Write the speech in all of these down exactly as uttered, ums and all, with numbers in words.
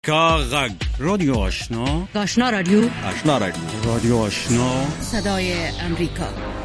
کاغذ رادیو آشنا آشنا رادیو آشنا رادیو رادیو آشنا صدای امریکا.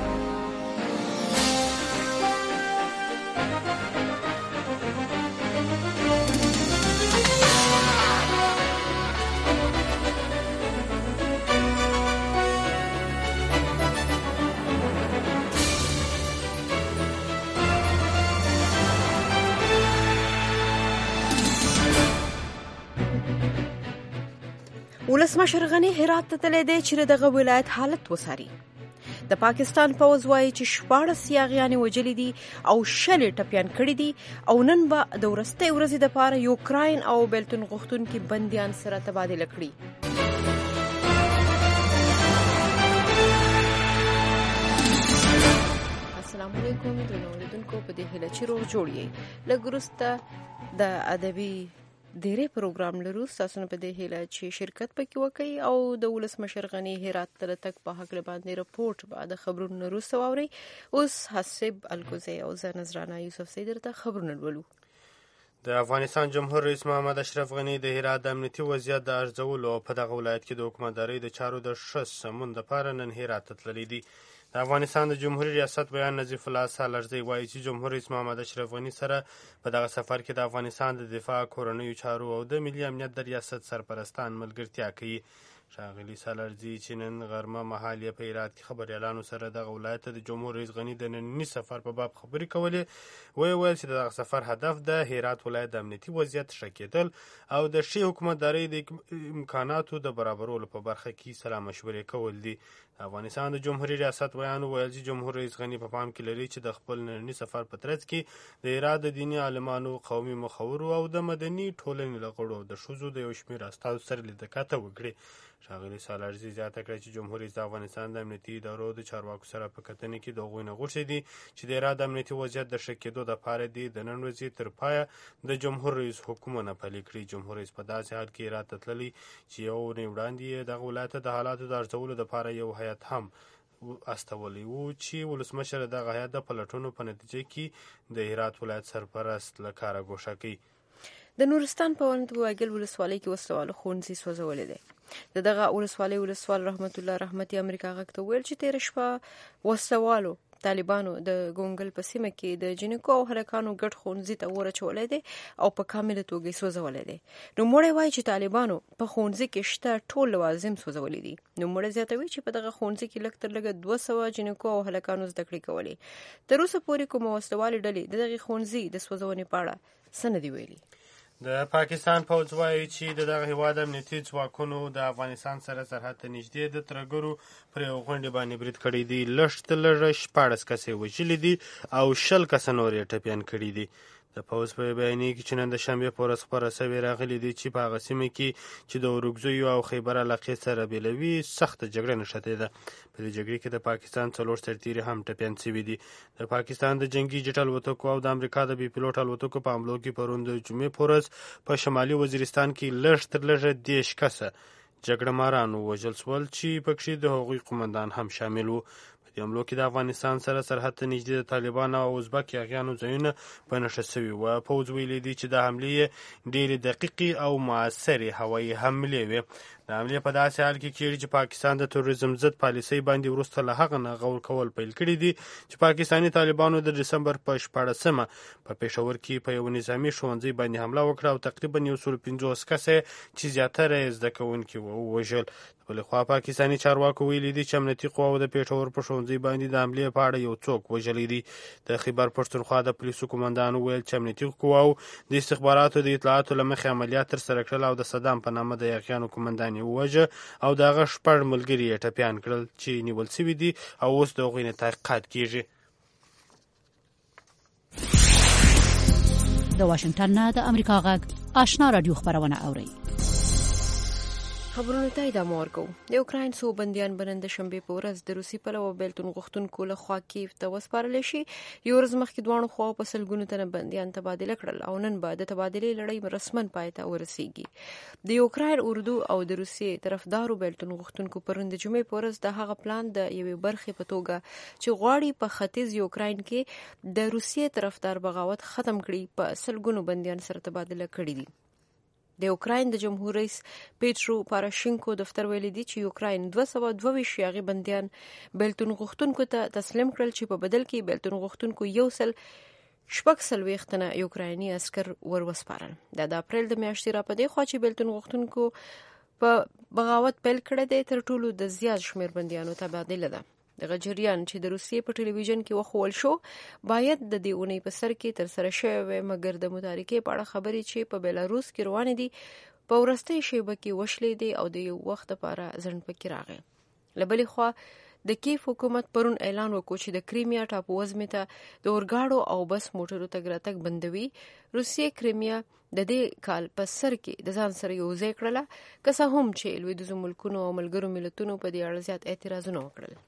ولسمشر غني هرات ته تللی دی چې دغه ولایت حالت وڅاري. د پاکستان پوځ وایي چې شپاړس یاغیانې وژلي دي او شل ټپیان کړي دي او نن به د وروستۍ ورځې دپاره یوکراین او بیلتون غوښتونکي بندیان سره تبادله کړي. السلام علیکم درنو اوریدونکو، په دې هیله چې روغ جوړ یې. لږ وروسته د ادبي ډېرې پروګرام لرو، ستاسو نه په دې هیله چې شرکت پکې وکړئ او د ولسمشر غني هرات ته د تګ په هکله باندې رپورټ به د خبرونو نه وروسته واورئ. اوس حسب الکوزی او زه نذرانه یوسفزۍ درته خبرونه لولو. د افغانستان جمهور رئیس محمد اشرف غني د هرات د امنیتي وضعیت د ارزولو او په دغه ولایت کې د حکومتدارۍ د چارو د ښه سمون دپاره نن هرات ته تللی دی. د افغانستان د جمهوریت ریاست بیان نظیف الله سالارزی وایي چې جمهور رئیس محمد اشرف غني سره په دغه سفر کې د افغانستان د دفاع، کورنیو چارو او د ملي امنیت د ریاست سرپرستان ملګرتیا کوي. ښاغلي سالارزي چې نن غرمه مهال یې په هرات کې خبریالانو سره دغه ولایت ته د جمهور رئیس غني د ننني سفر په باب خبرې کولې، ویې ویل چې د دغه سفر هدف د هرات ولایت د امنیتي وضعیت ښه کېدل او د ښې حکومتدارۍ د امکاناتو د برابرولو په برخه کې سلا مشورې کول دي. د افغانستان د جمهوري ریاست بیان وویل چې جمهور رئیس غني په پام کې لري چې د خپل ننني سفر په ترڅ کې د هرات د دیني عالمانو، قومي مخورو او د مدني ټولنې له غړو د ښځو د یو شمېر استازو سره لیدکاته وکړي. ښاغلي سالارزي زیاته کړه چې جمهور رئیس د افغانستان د امنیتي ادارو د چارواکو سره په کتنې کې د هغوی نه غوښتي دي چې د هرات د امنیتي وضعیت د ښه کېدو دپاره دي د نن ورځې تر پایه د جمهور رئیس حکمونه پلي کړي. جمهور رئیس په داسې حال کې هرات ته تللی چې یو اونۍ وړاندې یې دغه ولایت ته د حالاتو د ارزولو دپاره یو هیات هم استولی و چې ولسمشر دغه هیات د پلټونو په نتیجه کې د هرات ولایت سرپرست له کاره ګوښه کوي. د نورستان په ولایت واګل ولسوالۍ کې وسلوالو ښوونځي سوځولی دی. د دغه ولسوالۍ ولسوال رحمت الله رحمتي امریکا غږ ته ویل چې تېره شپه وسلوالو طالبانو د ګونګل په سیمه کې د جنکو او هلکانو ګډ ښوونځي ته اور اچولی دی او په کامله توګه یې سوځولی دی. نوموړی وایي چې طالبانو په ښوونځي کې شته ټول لوازم سوځولي دي. نوموړی زیاتوي چې په دغه ښوونځي کې لږ تر لږه دوه سوه جنکو او هلکانو زده کړې کولې. تر اوسه پورې کومه وسلوالې ډلې د دغې ښوونځي د سوځونې په اړه څه نه دي ویلي. د پاکستان پوځ وایي چې د دغه هېواد امنیتي ځواکونو د افغانستان سره سرحد ته نږدې د ترهګرو پر یو غونډې باندې برید کړی دی. لږ تر لږه شپاړس کسه یې وژلي دي او شل کسه نور یې ټپیان کړي دي. د پوځ په بیانیه کې چې نن د شنبې په ورځ خپاره سوې راغلي دي چې په هغه سیمه کې چې د اورګزیو او خیبر علاقې سره بېلوي سخته جګړه نښتې ده. په دې جګړې کې د پاکستان څلور سرتیري هم ټپیان شوي دي. د پاکستان د جنګي جټ الوتکو او د امریکا د بي پیلوټ الوتکو په حملو کې پرون د جمعې په ورځ په شمالي وزیرستان کې لږ تر لږه دېرش کسه جګړه ماران ووژل شول چې پکښې د هغوی قومندان هم شامل وو. په حملو کې د افغانستان سره سرحد ته نږدې د طالبانو او ازبک یاغیانو ځایونه په نښه شوي وو. پوځ ویلي دی چې د حملې ډېرې دقیقې او مؤثرې هوایي حملې وې. د حملې په داسې حال کې کېږي چې پاکستان د تروریزم ضد پالیسۍ باندې وروسته له هغه نه غور کول پیل کړي دي چې پاکستاني طالبانو د ډسمبر په شپاړسمه په پېښور کې په یو نظامي ښوونځي باندې حمله وکړه او تقریبا یو سل پنځوس کسه چې زیاتره یې زده کوونکي وو ووژل. په بلې خوا پاکستاني چارواکو ویلي دي چې امنیتي قواو د پېښور په ښوونځي باندې د حملې په اړه یو څوک وژلی دی. د خیبر پښتونخوا د پولیسو قومندان وویل چې امنیتي قواو د استخباراتو د اطلاعاتو له مخې عملیات ترسره کړل او د صدام په نامه د یاغیانو قومندان یې ووژه او د هغه شپږ ملګري یې ټپیان کړل چې نیول شوي دي او اوس د هغوی نه تحقیقات کېږي. د واشنګټن نه د امریکا غږ آشنا رادیو خبرونه اورئ. خبرونو ته ادامه ورکوو. د یوکراین څو بندیان به نن د شنبې په ورځ د روسي پلوه بیلتون غوښتونکو له خوا کیف ته وسپارلی شي. یو ورځ مخکې دواړو خواو په سلګونو تنه بندیان تبادله کړل او نن به د تبادلې لړۍ رسما پای ته ورسیږي. د یوکراین اردو او د روسیې طرفدارو بیلتون غوښتونکو پرون د جمعې په ورځ د هغه پلان د یوې برخې په توګه چې غواړي په ختیځ یوکراین کې د روسیې طرفدار بغاوت ختم کړي په سلګونو بندیان سره تبادله کړي دي. د یوکراین د جمهور رئیس پیټرو پاروشینکو دفتر ویلي دی چې یوکراین دوه سوه دوه ویشت یاغي بندیان بیلتون غوښتونکو ته تسلیم کړل چې په بدل کې بیلتون غوښتونکو یو سل شپږ څلوېښت تنه یوکرایني عسکر ور وسپارل. دا د اپریل د میاشتې را په دې خوا چې بیلتون غوښتونکو په بغاوت پیل کړی دی تر ټولو د زیات شمېر بندیانو تبادله ده. دغه جریان چې د روسیې په ټلویزیون کې وښول شو باید د دې اونۍ په سر کې ترسره شوی وي، مګر د متارکې په اړه خبرې چې په بیلاروس کې روانې دي په وروستۍ شیبه کې وشلې دي او د یو وخت لپاره ځنډ پکې راغی. له بلې خوا د کیف حکومت پرون اعلان وکړ چې د کریمیا ټاپووزمې ته د اورګاډو او بس موټرو تګ راتګ بندوي. روسیې کریمیا د دې کال په سر کې د ځان سره یو ځای کړله، که څه هم چې لویدیځو ملکونو او ملګرو ملتونو په دې اړه زیات اعتراضونه وکړل.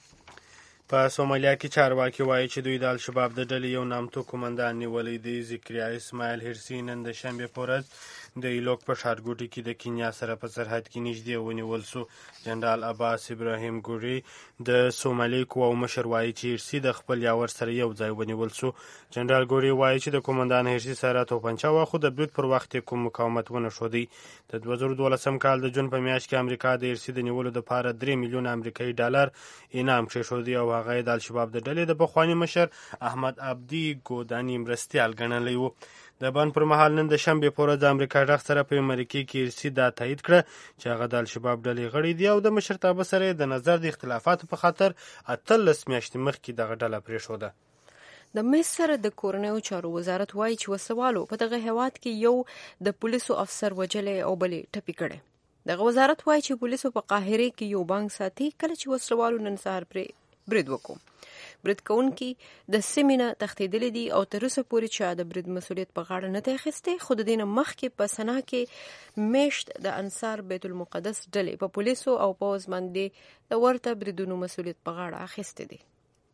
په سومالیا کې چارواکي وایي چې دوی د الشباب د ډلې یو نامتو قومندان نیولی دی. ذکریا اسماعیل هرسي نن د شنبې په ورځ د ایلوک په ښارګوټي کې د کینیا سره په سرحد کې نږدې ونیول سو. جنرال عباس ابراهیم ګوري د سومالي قواو مشر وایي چې هرسي د خپل یاور سره یو ځای ونیول سو. جنرال ګوري وایي چې د قومندان هرسي سره توپنچه وه، خو د برید پر وخت کوم مقاومت ونه ښودی. د دوه زره دولسم کال د جون په میاشت کې امریکا د هرسي د نیولو دپاره درې میلیونه امریکایي ډالر انعام کېښودی او هغه د الشباب د ډلې د پخواني مشر احمد عبدي ګوداني مرستیال ګڼلی و. د بند پر مهال نن د شنبې په ورځ د امریکا غږ سره په مرکې کې هرسي دا تایید کړه چې هغه د الشباب ډلې غړی دی او د مشرتابه سره د نظر د اختلافاتو په خاطر اتلس میاشتې مخکې دغه ډله پرېښوده. د مصر د کورنیو چارو وزارت وایي چې وسوالو په دغه هیواد کې یو د پولیسو افسر وجلی او بلې ټپي کړی. دغه وزارت وایي چې پولیسو په قاهره کې یو بانک ساتي کله چې وسوالو نن سهار پرې برید وکړو. برید کوونکي د سیمې نه تښتېدلي دي او تر اوسه پورې چا د برید مسؤلیت په غاړه نه دی اخیستی، خو د دې نه مخکې په سنا کې میشت د انصار بیت المقدس ډلې په پولیسو او پوځ باندې د ورته بریدونو مسؤلیت په غاړه اخیستی دی.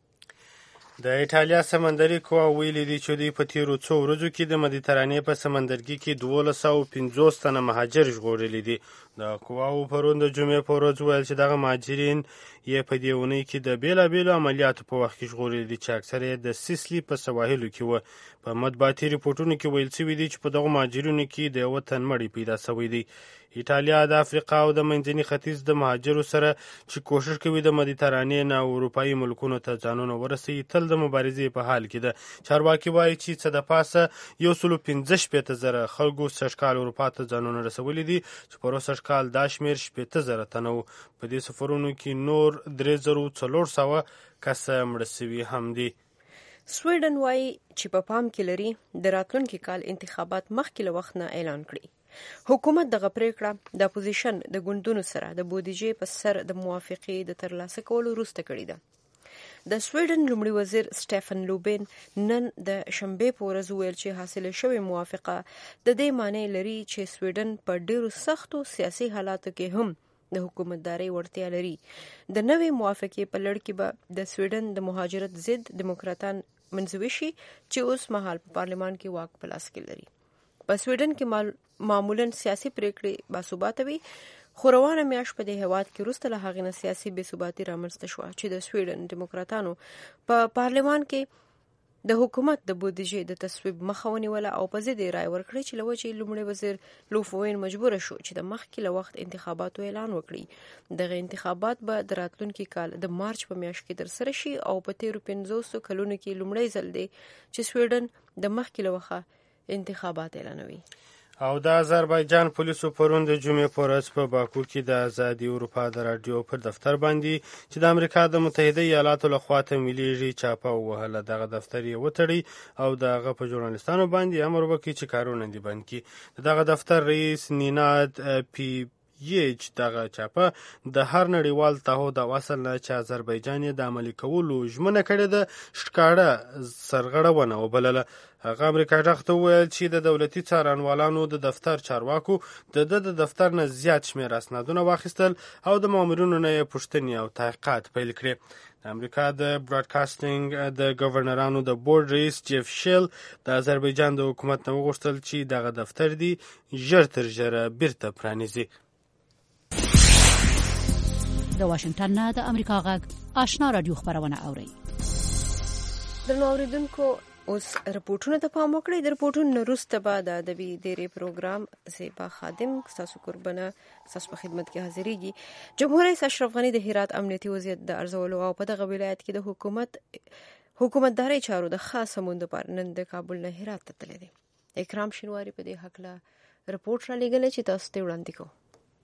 د ایټالیا سمندري قوا ویلي دي چې دوی په تیرو څو ورځو کې د مدیترانې په سمندرګي کې دولس سوه پنځوس تنه مهاجر ژغورلي دي. د قواو پرون د جمعې په ورځ ویل چې دغه مهاجرین یې په دې اونۍ کې د بېلابېلو عملیاتو په وخت کې ژغورلي دي چې اکثر یې د سیسلي په سواحلو کې وه. په مطبوعاتي ریپورټونو کې ویل شوي دي چې په دغو مهاجرینو کې د یوه تن مړی پیدا شوی دی. ایټالیا د افریقا او د منځني ختیځ د مهاجرو سره چې کوشش کوي د مدیترانې نه اروپایي ملکونو ته ځانونه ورسوي تل د مبارزې په حال کې ده. چارواکي وایي چې څه د پاسه یو سلو پنځه شپېته زره خلکو سږکال اروپا ته ځانونه رسولي دي چې پروسږ کال دا شمېر شپېته زره تنه و. په دې سفرونو کې نور درې زره څلور سوه کسه مړه سوي هم دي. سویډن وایي چې په پام کې لري د راتلونکي کال انتخابات مخکې له وخت نه اعلان کړي. حکومت دغه پریکړه د اپوزیشن د ګوندونو سره د بودیجې په سر د موافقې د ترلاسه کولو وروسته کړې ده. د سویډن لومړي وزیر سټیفن لوبین نن د شنبې په ورځ ویل چې حاصله شوې موافقه د دې معنی لري چې سویډن په ډیرو سختو سیاسي حالاتو کې هم د حکومتدارۍ وړتیا لري. د نوې موافقې په لړ کې به د سویډن د مهاجرت ضد دیموکراتان منځوي شي چې اوس مهال په پارلمان کې واک په لاس کې لري. په سویډن کې معمولا سیاسي پریکړې باثباته وي، خو روانه میاشت په دې هیواد کې وروسته له هغې نه سیاسي بې ثباتي رامنځته شوه چې د سویډن دیموکراتانو په پارلمان کې د حکومت د بودیجې د تصویب مخه ونیوله او په ضد یې رایه ورکړې چې له وجې لومړی وزیر لوفوین مجبوره شو چې د مخکې له وخت انتخاباتو اعلان وکړي. دغه انتخابات به د راتلونکي کال د مارچ په میاشت کې ترسره شي او په تیرو پنځوسو کلونو کې لومړی ځل دی چې سویډن د مخکې له وخته انتخابات اعلانوي. او د آذربایجان پولیسو پرون د جمعې په ورځ په باکو کې د ازادي اروپا د راډیو پر دفتر باندې چې د امریکا د متحده ایالاتو لخوا تمویلیږي چاپه ووهله. دغه دفتر یې وتړی او د هغه په ژورنالستانو باندې امر وکړي چې کارونه دې بند کړي. د دغه دفتر رئیس نیناد پی یچ دغه چاپه د هر نړیوال تعهد او اصل نه چې آذربایجان یې د عملي کولو ژمنه کړې ده ښکاره سرغړونه وبلله. هغه امریکا غږ ته وویل چې د دولتي څارنوالانو د دفتر چارواکو د ده د دفتر نه زیات شمېر اسنادونه واخیستل او د مامورینو نه یې پوښتنې او تحقیقات پیل کړې. د امریکا د براډکاسټینګ د ګورنرانو د بورډ رئیس جیف شیل د آذربایجان د حکومت نه وغوښتل چې دغه دفتر دی ژر تر ژره بیرته پرانیزي. د واشنگټن نه د امریکا غږ آشنا رادیو خبرونه اوري. درنو اوریدونکو اوس رپورټونه ته پام وکړئ. د رپورټونو وروسته به د ادبي ډیرې پروګرام زیبا خادم ستاسو قربانه ستاسو په خدمت کې حاضرېږي. جمهور رئیس اشرف غني د هرات امنیتي وضعیت د ارزولو او په دغه ولایت کې د حکومت حکومتداري چارو د خاص سمون لپاره نن د کابل نه هرات ته تللی دی. اکرام شینواری په دې هکله رپورټ را لېږلی چې تاسو ته وړاندې کوو.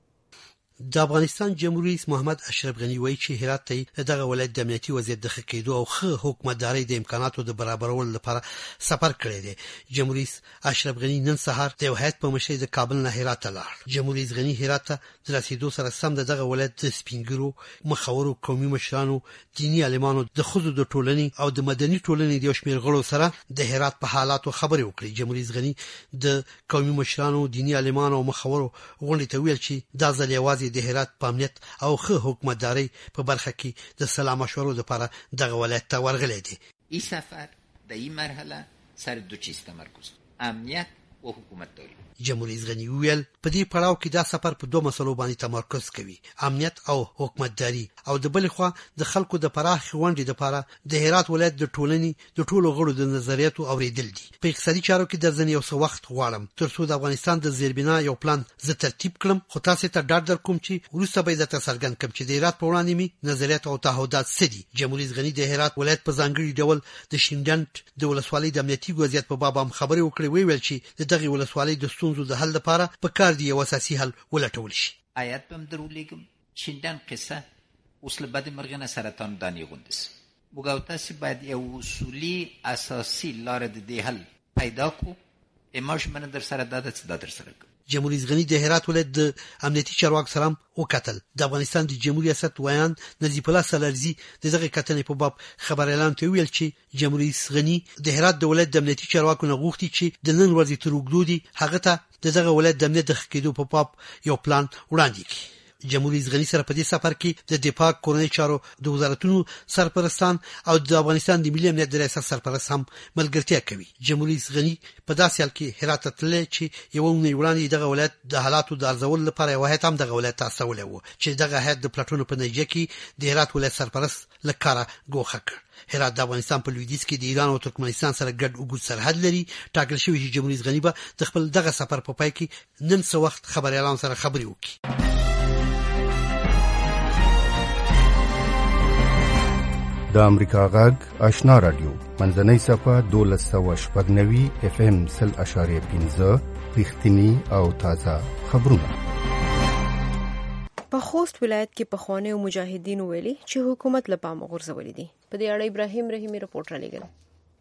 د افغانستان جمهور رئیس محمد اشرف غني وایي چې هرات ته دغه ولایت د امنیتي وضعیت د ښه کېدو او ښه حکومتدارۍ د امکاناتو د برابرولو لپاره سفر کړی دی. جمهور رئیس اشرف غني نن سهار د یو هیات په مشرۍ د کابل نه هرات ته لاړ. جمهور رئیس غني هرات ته د رسیدو سره سم د دغه ولایت د سپینګرو مخورو قومي مشرانو دیني عالمانو د ښځو د ټولنې او د مدني ټولنې د یو شمېر غړو سره د هرات په حالاتو خبرې وکړې. جمهور رئیس غني د قومي مشرانو دیني عالمانو او مخورو غونډې ته ویل چې دا ځل یوازې د هرات په امنیت او ښه حکومتدارۍ په برخه کې د سلا مشورو لپاره دغه ولایت ته ورغلی دی. این سفر در این مرحله سر دو چیز تمرکز امنیت و حکومتداری. جمهور رئیس غني ویل په دې پړاو کې دا سفر په دوه مسلو باندې تمرکز کوي، امنیت او حکومتداري، او د بل خوا د خلکو د پراخ غونډې لپاره د هرات ولایت د ټولنې د ټولو غړو د نظریاتو اوریدل دي. په اقتصادي چارو کې د ځنې یو څه وخت غواړم ترڅو د افغانستان د زیربنا یو پلان زه ترتیب کړم، خو تاسو ته ډاډ درکوم چې وروسته به درته څرګند کړم چې د هرات په وړاندې مې نظریات او تعهدات څه دي. جمهور رئیس غني د هرات ولایت په ځانګړي ډول د شینډنډ د ولسوالۍ د امنیتي وضعیت په باب هم خبرې وکړې. ویل چې د دغه ولسوالۍ د ستونزو د حل لپاره په کار دی یو اساسي حل ولټول شي. آیات بهم درولېږم شینډن قصه اوس له بد مرغه نه سرطان دانې غوندس موږ او تاسو باید یو اصولي اساسي لار د دې حل پیدا کو. اماش من در سره داده څه در سره. جمهور رئیس غني د هرات ولایت د امنیتي چارواکو سره وکتل. د افغانستان د جمهوریت ریاست ویان نظیف الله سلارزي د دغه کتنې په باب خبر اعلان ته ویل چې جمهور رئیس غني د هرات د ولایت د امنیتي چارواکو نه غوښتي چې د نن ورځې تر اوږدو دي هغه ته د دغه ولایت د امنیت د ښه کېدو په باب یو پلان وړاندې کړي. جمهور رئیس غني سره په دې سفر کې د دفاع کورنۍ چارو د وزارتونو سرپرستان او د افغانستان د ملي امنیت د ریاست سرپرست هم ملګرتیا کوي. جمهور رئیس غني په داسې حال کې هرات ته تللی چې یوه اونۍ وړاندې دغه ولایت د حالاتو د ارزولو لپاره یو هیات هم دغه ولایت ته استولی و چې دغه هیات د پلټونو په نتیجه کې د هرات ولایت سرپرست له کاره ګوښه کړ. هرات د افغانستان په لویدیځ کې د ایران او ترکمنستان سره ګډ اوږد سرحد لري. ټاکل شوی چې جمهور رئیس غني به د خپل دغه سفر په پای کې نن څه وخت خبر اعلان سره خبرې وکړي. د امریکا غږ آشنا رادیو منځنۍ صفه دولس سوه شپږ نوي اف ام سل اشاریه پنځه رښتیني او تازه خبرونه. په خوست ولایت کې پخوانیو مجاهدینو ویلي چې حکومت له پامه غورځولي دي. په دې اړه ابراهیم رحیمي رپورټ را لېږلی.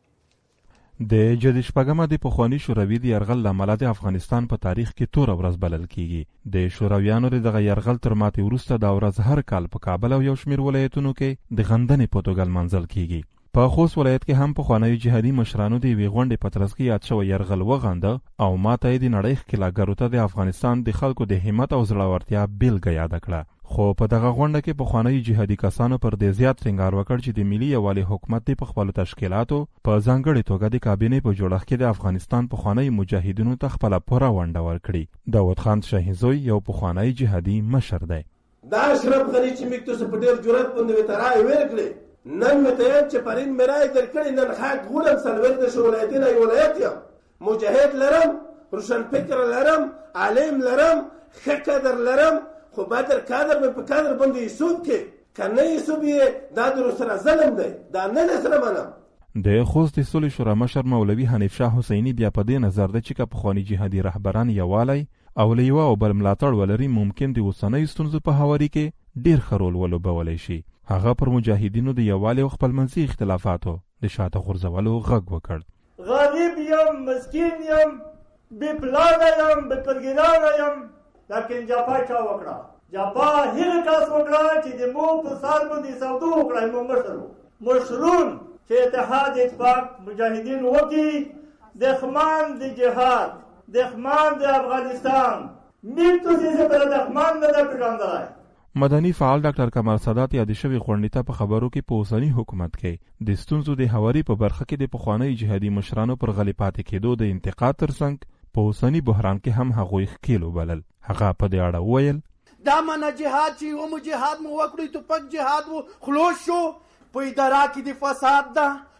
د جدي شپږمه د پخواني شوروي د یرغل له امله د افغانستان په تاریخ کې توره ورځ بلل کیږي. د شورویانو د دغه یرغل تر ماتې وروسته دا ورځ هر کال په کابل او یو شمېر ولایتونو کې د غندنې په توګه لمانځل کیږي. په خوست ولایت کې هم پخوانیو جهادي مشرانو د یوې غونډې په ترڅ کې یاد شوی یرغل وغنده او ماته یې د نړۍ ښکېلاګرو ته د افغانستان د خلکو د همت او زړورتیا بیلګه یاده کړه. خو په دغه غونډه کې پخوانیو جهادي کسانو پر دې زیات ټینګار وکړ چې د ملي یووالي حکومت د په خپلو تشکیلاتو په ځانګړې توګه د کابینې په جوړښت کې د افغانستان پخوانیو مجاهدینو ته خپله پوره ونډه ورکړي. داود خان شاهزوی یو پخوانی جهادي مشر دی. دا اشرف غني چې موږ ته په ډېر جرأت باندې ورته رایې ورکړې، نن مې ته یم چې پرین مې رایې درکړې، نن خاک غولم څلوېښت ولایتونه یې ولایت یم، مجاهد لرم، روشن فکر لرم، عالم لرم، ښه قدر لرم، خو بدر کادر مې په کادر باندې یسوب کې که نه یسوب یې دا در سره ظلم دی، دا نه در سره منم. د خوست د صلح شورا مشر مولوي حنیف شاه حسیني بیا په دې نظر ده چې که پخواني جهادي رهبران یووالی او له یوه او بل ملاتړ ولري ممکن د اوسنیو ستونزو په هواري کې ډېر ښه رول ولوبولی شي. هغه پر مجاهدینو د یووالي او خپلمنځي اختلافاتو د شاته غورځولو غږ وکړ. غریب یم، مسکین یم، بې پلانه یم، بې پرګرانه یم، لیکن جاپا چا وکړه؟ جاپا هغه کس وکړه چې د مو په سر باندې سودو وکړه، مو مشر مشرون چې اتحاد اتفاق مجاهدین وکړي، دښمن د جهاد، دښمن د افغانستان میتو دې پر دښمن نه ده پیژندلی. مدني فعال ډاکټر کمال سادات یاد شوی غونډې ته په خبرو کې په اوسني حکومت کې د ستونزو د هواري په برخه کې د پخواني جهادي مشرانو پر غلې پاتې کېدو د انتقاد ترڅنګ په اوسني بحران کې هم هغوی ښکیل وبلل. هغه په دې اړه وویل دا منه جهاد چې یو جهاد مو وکړی توپک جهاد و خلوص شو، په اداره کې د فساد ده،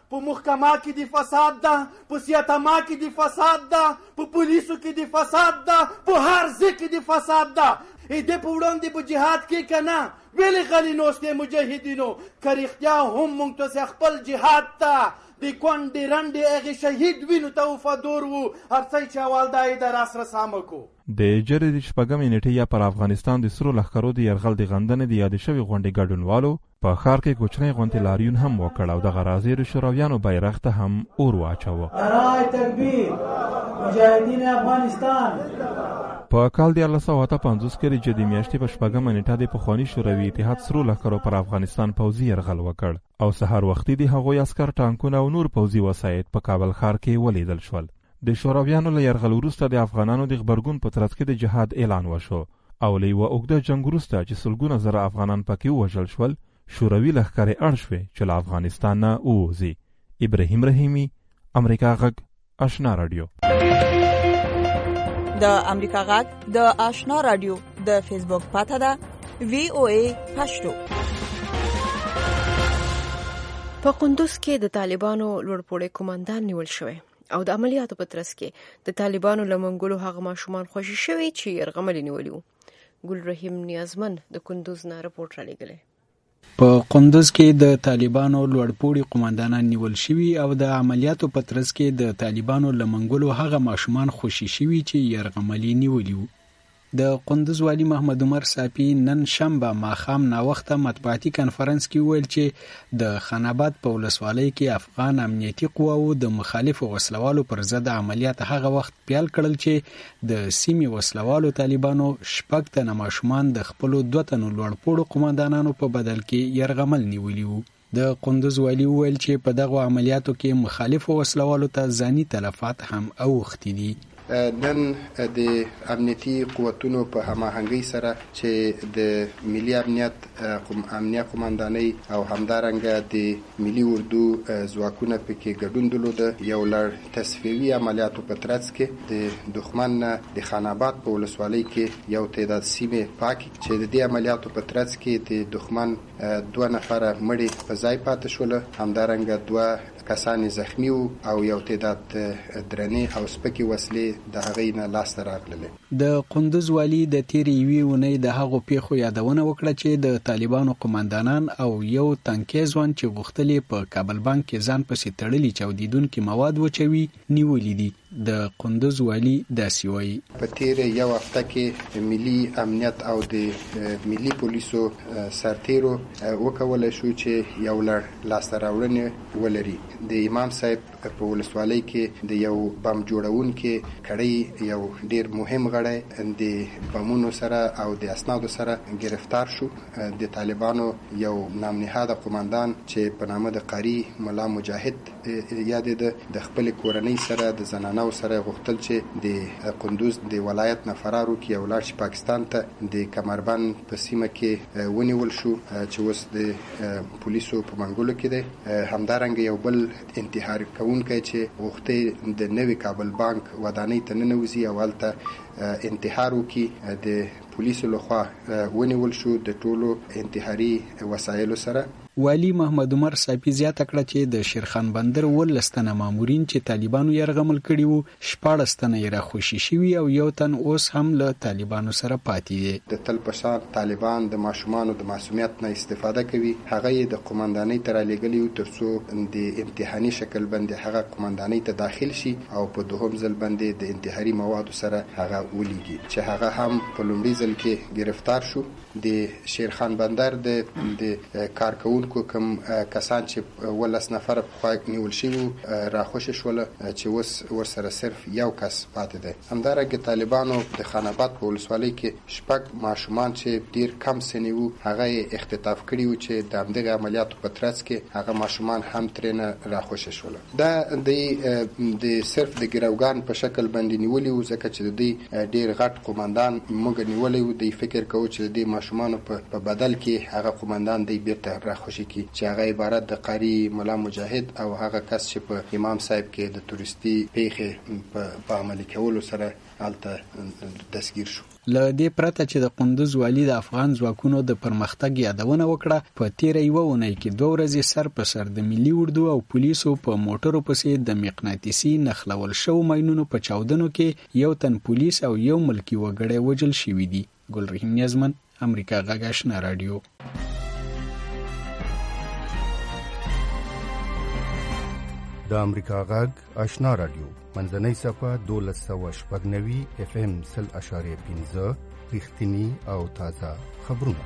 په محکمه کې د فساد ده، په سیاتما کې د فساد ده، په پولیسو کې د فساد ده، په هر ځای کې د فساد ده. دې په وړاندې په جهاد کې که نه ولې غلي نوستې مجاهدینو؟ که رښتیا هم موږ ته خپل جهاد ته د کونډې رنډې هغې شهید وینو ته وفادور وو، هر څه چې اول دا یې د راس رسامه کو. د جرې د شپږمې نېټې یا پر افغانستان د سرو لښکرو د یرغل د غندنې د یادې شوې غونډې ګډونوالو په ښار کې کوچنی غونډې لاریون هم وکړ او دغه راځې د شورویانو بیرغ ته هم اور واچوه. نعره تکبیر مجاهدین افغانستان. په کال دیارلس سوه اته پنځوس کې د جدي میاشتې په شپږمه نېټه د پخواني شوروي اتحاد سرو لښکرو پر افغانستان پوځي یرغل وکړ او سهار وختي د هغوی عسکر، ټانکونه او نور پوځي وسایط په کابل ښار کې ولیدل شول. د شورویانو له یرغل وروسته د افغانانو د غبرګون په ترڅ کې د جهاد اعلان وشو او له یوه اوږده جنګ وروسته چې سلګونه زره افغانان پکې ووژل شول، شوروي لښکرې اړ شوې چې له افغانستان نه ووځي. ابراهیم رحیمي، امریکا غږ، آشنا راډیو. د امریکا غږ د آشنا راډیو د فیسبوک پاته ده وی او ای پښتو. په قندوز کې د طالبانو لوړپوړی کمانډان نیول شوی او د عملیاتو په ترڅ کې د طالبانو له منګولو هغه ماشومان خوشي شوي چې یرغمل نیولي وو. ګل رحیم نیازمن د کندوز نه رپورټ رالیږلی. په قندوز کې د طالبانو لوړپوړي قماندانان نیول شوي او د عملیاتو په ترڅ کې د طالبانو له منګولو هغه ماشومان خوشي شوي چې یرغملي نیولي وو. د قندوز والی محمد عمر صافی نن شنبه ماښام ناوخته مطبوعاتي کنفرانس کې وویل چې د خاناباد په ولسوالۍ کې افغان امنیتي قواو د مخالفو وسلوالو پر ضد عملیات هغه وخت پیل کړل چې د سیمې وسلوالو طالبانو شپږ تنه ماشومان د خپلو دوه تنو لوړپوړو قماندانانو په بدل کې یرغمل نیولي وو. د قندوز والی وویل چې په دغو عملیاتو کې مخالفو وسلوالو ته ځاني تلفات هم اوښتي دي. نن د امنیتي قوتونو په هماهنګۍ سره چې د ملي امنیت امنیه قماندانۍ او همدارنګه د ملي اردو ځواکونه پکې ګډون درلوده. یو لړ تصفیوي عملیاتو په ترڅ کې د دښمن د خاناباد په ولسوالۍ کې یو تعداد سیمې پاکې چې د دې عملیاتو په ترڅ کې د دښمن دوه نفره مړي په ځای پاتې شول، همدارنګه دوه کسان زخمی وو او یو تعداد درنې او سپکې وسلې د هغې نه لاسته راغللې. د قندوز والی د تیرې یوې اونۍ د هغو پیښو یادونه وکړه چې د طالبانو قماندانان او یو تنکي ځوان چې غوښتل په کابل بانک کې ځان پسې تړلي چاودیدونکي مواد وچوي نیولي دي. د قندوز والی داسې وایي: په تیرې یو هفته کې ملي امنیت او د ملي پولیسو سرتیرو وکولی شو چې یو لړ لاسته راوړنې ولري. د امام صاحب په ولسوالۍ کې د یو بم جوړونکي کړۍ یو ډیر مهم غړی د بمونو سره او د اسنادو سره گرفتار شو. د طالبانو یو نامنهاده قماندان چې په نامه د قاری ملا مجاهد یادېده د خپل کورنۍ سره د زنانو سره غوښتل چې د قندوز د ولایت نه فرار وکړي او لاړ شي پاکستان ته. د کمربند په سیمه کې ونیول شو چې اوس د پولیسو په منګولو کې دی. همدارنګه یو بل انتحار کوونکی چې غوښتي د نوي کابل بانک ودانۍ ته ننوځي او هلته انتحار وکړي، د پولیسو لخوا ونیول شو د ټولو انتحاري وسایلو سره. والی محمد عمر صافی زیاته کړه چې د شیرخان بندر ولس تنه مامورین چې طالبانو یرغمل کړي وو شپاړس تنه یې راخوشي شوي او یو تن اوس هم له طالبانو سره پاتې دی. د تل په شان طالبان د ماشومانو د معصومیت نه استفاده کوي. هغه یې د قماندانۍ ته رالیږلي وو تر څو د امتحاني شکل باندې هغه قماندانۍ ته داخل شي او په دوهم ځل باندې د انتحاري موادو سره هغه ولیږي چې هغه هم په لومړي ځل کې گرفتار شو. د شیرخان بندر د کارکونکو کوم کسان چې ولس نفر په خوا نیول شوي راخوشي شول چې اوس ورسره صرف یو کس پاتې دی. همدارنګه طالبانو د خاناباد په ولسوالۍ کې شپږ ماشومان چې ډیر کم سني وو هغه یې اختطاف کړي وو چې د همدغه عملیاتو په ترڅ کې هغه ماشومان هم ترېنه راخوشي شول. دا د صرف د ګروګان په شکل باندې نیولي وو ځکه چې د دوی ډیر غټ قماندان موږ نیولی وو. دوی فکر کوو چې د دې ماشومانو په بدل کې هغه قماندان دی بیرته راخوشي کی چې هغه عبارت د قاری مولا مجاهد او هغه کس چې په امام صاحب کې د تورستي پیښې په عملي کولو سره هلته دستگیر شو. له دې پرته چې د قندوز والي د افغان ځواکونو د پرمختګ یادونه وکړه، په تیره یوه اونۍ کې دوه ورځې سر په سر د ملي اردو او پولیسو په موټرو پسې د مقناطیسي نښلول شوو ماینونو په چاودنو کې یو تن پولیس او یو ملکي وګړی وژل شوي دي. ګلرحیم نیازمن، امریکا غږ آشنا رادیو. د امریکا غږ آشنا رادیو منځنۍ صفحه دولس سوه شپږ نوي اف ام سل اشاریه پنځه رښتیني او تازه خبرونه.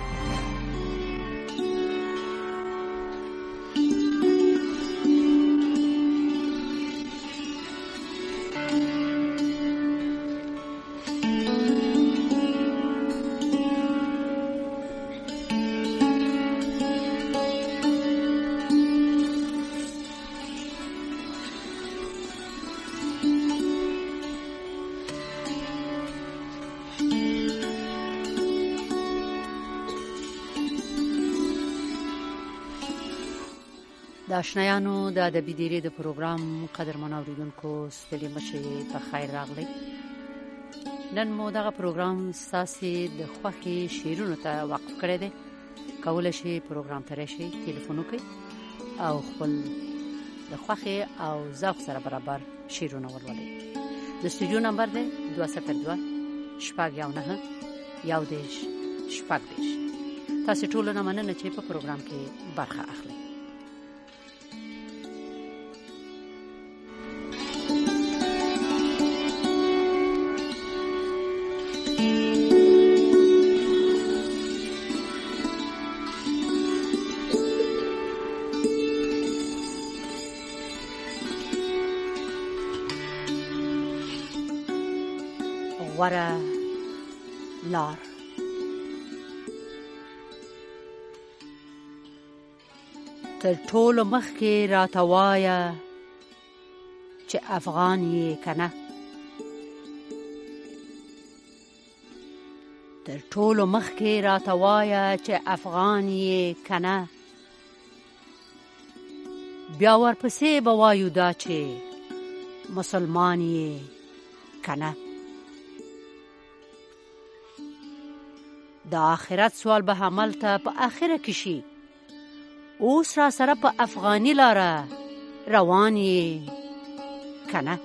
د آشنایانو د ادبي دیرې د پروګرام قدرمن اوریدونکو ستړي مشئ په خیر راغلی. نن مو دغه پروګرام ستاسې د خوښې شعرونو ته وقف کړی دی. کولی شئ پروګرام ته راشئ، تلیفون وکړئ او خپل د خوښې او ذوق سره برابر شعرونه ولولئ. د استودیو نمبر دی دوه صفر دوه شپږ یو نهه یو دېرش شپږ دېرش. تاسې ټولو نه مننه چې په پروګرام کې برخه اخلئ. غوره لار. تر ټولو مخکې راته وایه چې افغان یې کنه، تر ټولو مخکې راته وایه چې افغان یې کنه، بیا ورپسې به وایو دا چې مسلمان یې کنه. د آخرت سوال به هملته په آخره کې شي. اوس را سره په افغاني لاره روان یې کنه.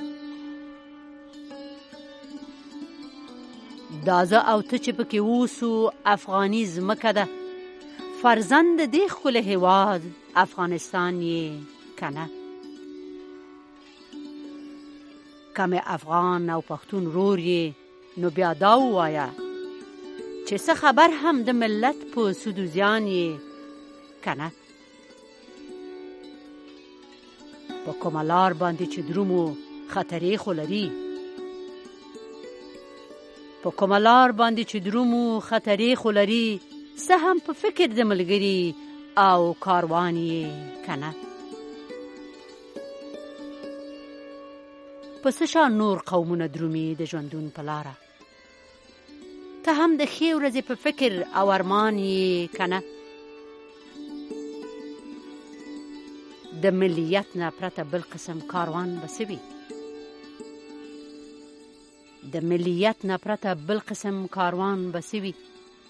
دا زه او ته چې پکې اوسو افغاني ځمکه ده، فرزند دې ښکلی هېواد افغانستان یې کنه. که مې افغان او پښتون رور یې نو بیا دا ووایه چې څه خبر هم د ملت په سود و زیان یې کنه. په کومه لار باندې چې درومو خطرې خو لري، په کومه لار باندې چې درومو خطرې خو لري، څه هم په فکر د ملګري او کاروان یې کنه. په څه شان نور قومونه درومي د ژوندون په لاره، ته هم د ښې ورځې په فکر او ارمان یې کنه. د ملیت نه پرته بل قسم کاروان به څه وي، د ملیت نه پرته بل قسم کاروان به څه وي،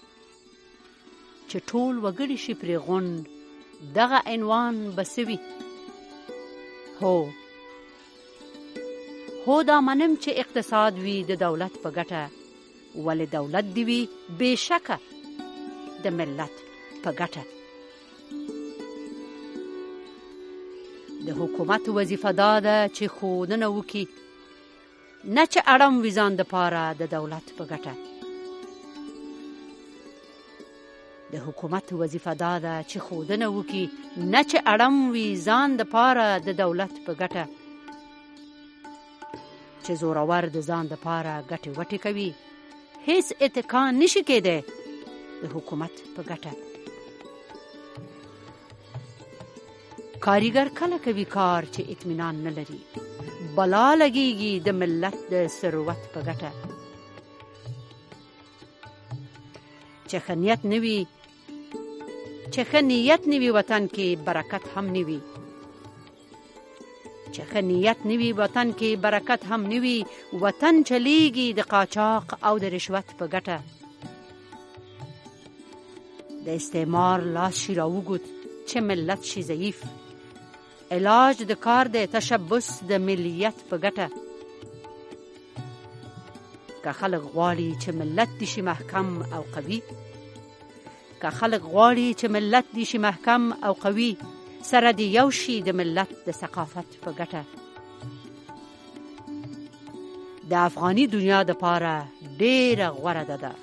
چې ټول وګړي شي پرې غونډ دغه عنوان به څه وي. هو هو دا منم چې اقتصاد وي د دولت په ګټه، ولې دولت دی وي بې شکه د ملت په ګټه. د حکومت وظیفه دا ده چې ښودنه وکړي، نه چې اړم وي ځان دپاره د دولت په ګټه. د حکومت وظیفه دا ده چې ښودنه وکړي، نه چې اړم وي ځان دپاره د دولت په ګټه. چې زورور د ځان دپاره ګټې وټې کوي، هیڅ اتکا نشي کېدی د حکومت په ګټه. کاریګر کله کوي کار چې اطمینان نه لري، بلا لګیږي د ملت د ثروت په ګټه. چې ښه نیت نه وي، چې ښه نیت نه وي، وطن کې برکت هم نه وي. چې ښه نیت نه وي وطن کې برکت هم نه وي. وطن چلیږي د قاچاق او د رشوت په ګټه. د استعمار لاس شي راوګد چې ملت شي ضعیف. علاج د کار د تشبث د ملیت په ګټه. که خلق غواړي چې ملت دي شي محکم او قوي، که خلق غواړي چې ملت دي شي محکم او قوي، سره دی یو شي د ملت د ثقافت په ګټه. د افغاني دنیا د پاره ډیره غوره ده.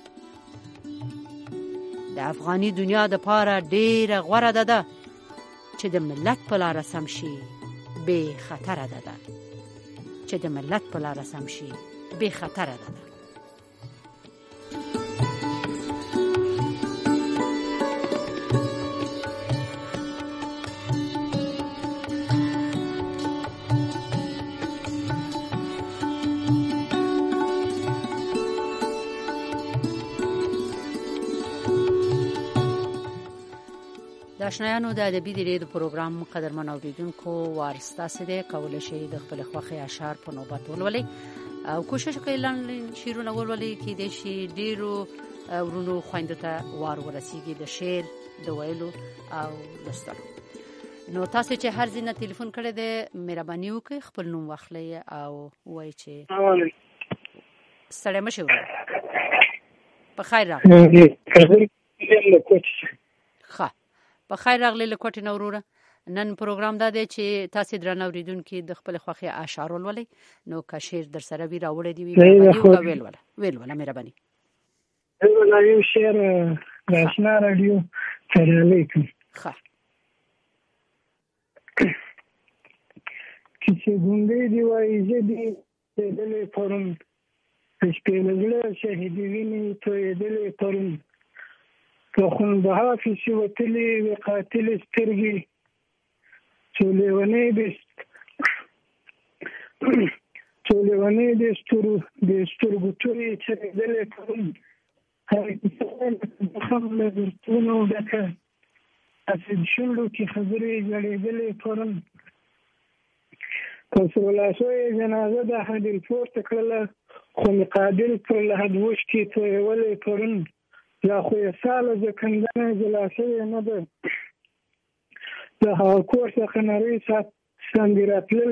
د افغاني دنیا د پاره ډیره غوره ده چې د ملت په لار سم شي بے خطر ده. چې د ملت په لار سم شي بے خطر ده. د آشنایانو د ادبي دیرې د پروګرام قدرمن اوریدونکو وارستاسې ده کولای شي د خپل خوښې اشعار په نوبت ولولئ او کوشش وکړئ لاندې شعرونه ولولئ کیدای شي ډیرو ورونو خویندو ته وار ورسیږي د شعر د ویلو او لوستلو. نو تاسو چې هر ځینه ټلیفون کړی دی مهرباني وکړئ خپل نوم واخلئ او وایئ چې ستړی مه شئ ورونه. په خیر راغلی. ښه په خیر راغلی له کوټې نه وروره. نن پروګرام دا دی چې تاسو درنه اوریدونکي د خپل خوښې اشعار ولولئ. نو که شعر در سره وي راوړی دی وي مهرباني ویل ولا ویل ولا مهرباني ولا یو شعر د آشنا رادیو سره لیکم. ښه چې ګونګې دی وایي زه دې دلې پرم شپېلګړه شهیدي ویني تویېدلې پرم که خون به حافظ وتلې وي قاتل سترګې څو لیونۍ دې څو لیونۍ دې د سترګو تورې چرېدلې پرم هر کیسه هم له درتونو ډکه هسې د شونډو کې خبرې ځړېدلې پرم که سولاسو یې جنازه د حدل پورته کړله خو مقابل پر لحد وشکې تویولې پرم لا خو یې ساله د کندنه جلا شوې نه ده د هغه کور څخه نرۍ ساندې راتلل.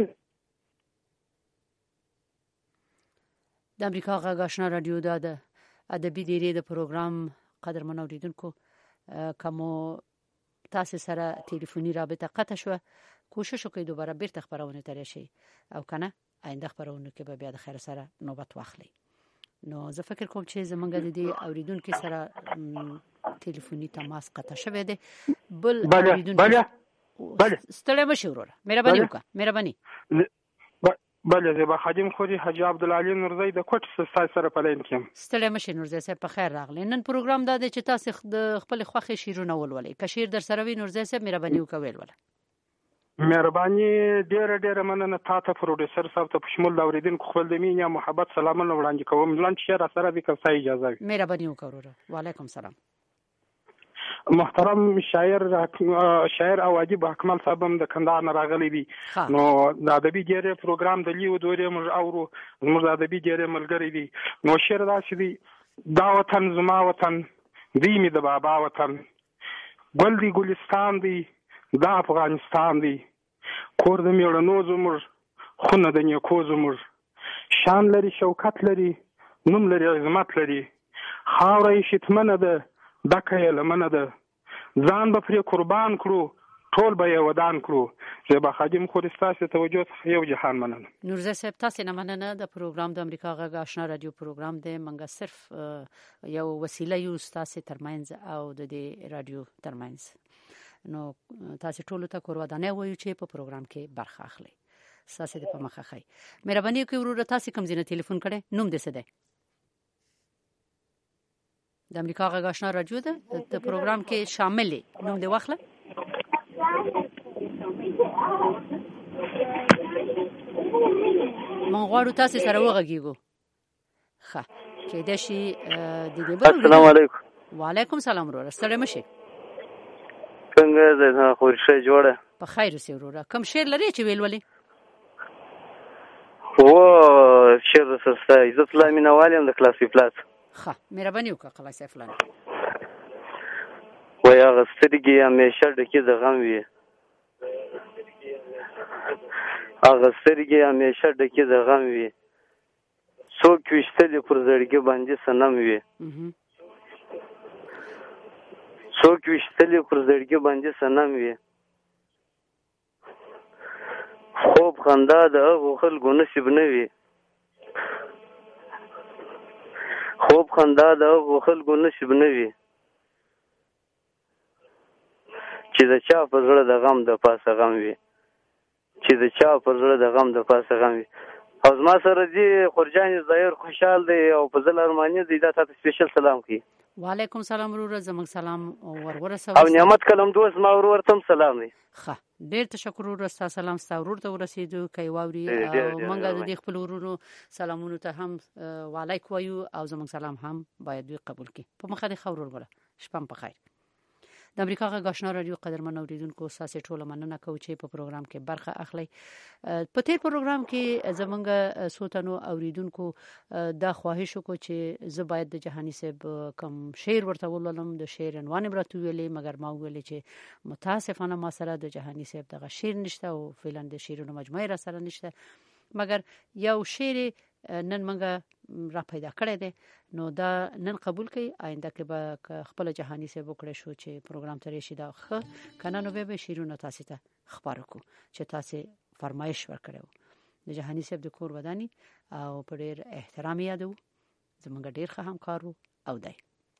د امریکا غږ آشنا رادیو دا د ادبي دیرې د پروګرام قدرمن اوریدونکو که مو تاسو سره ټلیفوني رابطه قطع شوه کوشش وکړئ دوباره بیرته خپرونې ته راشئ او که نه آینده خپرونو کې به بیا د خیر سره نوبت واخلئ. نو زه فکر کوم چې زمونږ د دې اوریدونکو سره ټلیفوني تماس قطع شوی دی. بل اوریدونکو بله ستړی مشي وروره مهرباني وکړه مهرباني. بله زه به خادم خوري حاجي عبدالعلي نورزی د کوټ ستاسو سره په لاین کې یم. ستړی مشي نورزی صاحب په خیر راغلی. نن پروګرام دا دی چې تاسو د خپل خوښې شعرونه ولولئ. که شعر در سره وي نورزی صاحب مهرباني وکړه ویل ولا مهرباني ډیره ډیره مننه تا ته پروډوسر صاحب ته په شمول د اوریدونکو خپل د مینې او محبت سلامونه وړاندې کوم. لاندې شعر سره وي که ستا اجازه وي. مهرباني وکړه وروره. وعلیکم سلام. محترم شاعر شاعر او ادیب اکمل صاحب هم د کندهار نه راغلی دی. نو د ادبي دیرې پروګرام د لیو دورې موږ اورو موږ د ادبي دیرې ملګری دی. نو شعر داسې دی دا وطن زما وطن دی مې د بابا وطن ګل دی ګلستان دی دا افغانستان دی کور د میړنو زموږ خونه د نیکو زموږ شان لري شوکت لري نوم لري عظمت لري خاوره یې شتمنه ده ډکه یې لمنه ده ځان به پرې قربان کړو ټول به یې ودان کړو. زه به خادم خوري ستاسو توجه څخه یو جهان مننه. نورزی صاحب تاسو نه مننه. د پروګرام د امریکا غږ آشنا رادیو پروګرام دی. منګه صرف یو وسیله یو تاسو ترمنځ او د دې رادیو ترمنځ. نو تاسو ټول ته کور ودانه وایو چې په پروګرام کې برخه اخلي. تاسو دې په مخه خای. مهرباني وکړئ ورور تاسو کوم ځینې ټلیفون کړئ نوم دې څه دی؟ د امریکا غږ آشنا رادیو ده د پروګرام کې شامل دی. نوم دې واخله. مونږ غواړو تاسو سره وغږیږو. ښه کېدای شي د دې بل السلام علیکم. وعلیکم سلام ورور. ستړی مشئ. څنګه زه خو ښه جوړه په خیر اوسې وروره. کوم شعر لري چې ویل ولې؟ و شیر سستا عزت الله مینوال یم د کلاسي پلاس. ښه مهرباني وکړه کلاسي فلان. وایي هغه سترګې همیشه ډکې د غم وي، هغه سترګې همیشه ډکې د غم وي، څوک ویشتلې پر زړګي باندې صنم وي، څوک ویشتلې پر زړګي باندې صنم وي، خوب خندا د هغو خلکو نصیب نه وي، خوب خندا د هغو خلکو نصیب نه وي چې د چا په زړه د غم د پاسه غم وي، چې د چا په زړه د غم د پاسه غم وي. او زما سره دی خورجان ظاهر خوشحال دی او فضل ارماني دی، دا تاسو سپیشل سلام کوي. وعلیکم سلام وروره، زموږ سلام ورورسوه. او نعمت کلم دوست ما ورور تم سلام دی. ښه ډېر تشکر وروره، ستا سلام ستا ورور ته ورسېدو کوي واوري او موږ د دې خپل ورونو سلامونو ته هم وعلیکم وایو او زموږ سلام هم باید دوی قبول کړي. په مخه دې ښه ورور وره، شپه په خیر. د امریکا غږ آشنا رادیو قدرمن اوریدونکو، تاسو ټول مننه کوم چې په پروګرام کې برخه اخلي. په تیر پروګرام کې زمونږ سوتنو اوریدونکو دا خواهش وکړو چې زه باید د جهانی صاحب کم شعر ورته ولولم، د شعر عنوان برته ویلې، مګر ما ویلې چې متاسفانه ما سره د جهانی صاحب دغه شعر نشته او فعلا د شعرونو مجموعه را سره نشته، مګر یو شعر نن منګه را پیدا کړی دی، نو دا نن قبول کړئ. آینده کې به خپل جهانی صاحب وکړی شو چې پروګرام ته راشي دا ښه کنه، نو به شعرونه تاسو ته خبر وکړو چې تاسو فرمایش ورکړو. د جهانی صاحب د کور ودانی او په ډېر احترام یادو، زمونږ ډېر ښه همکار او دی.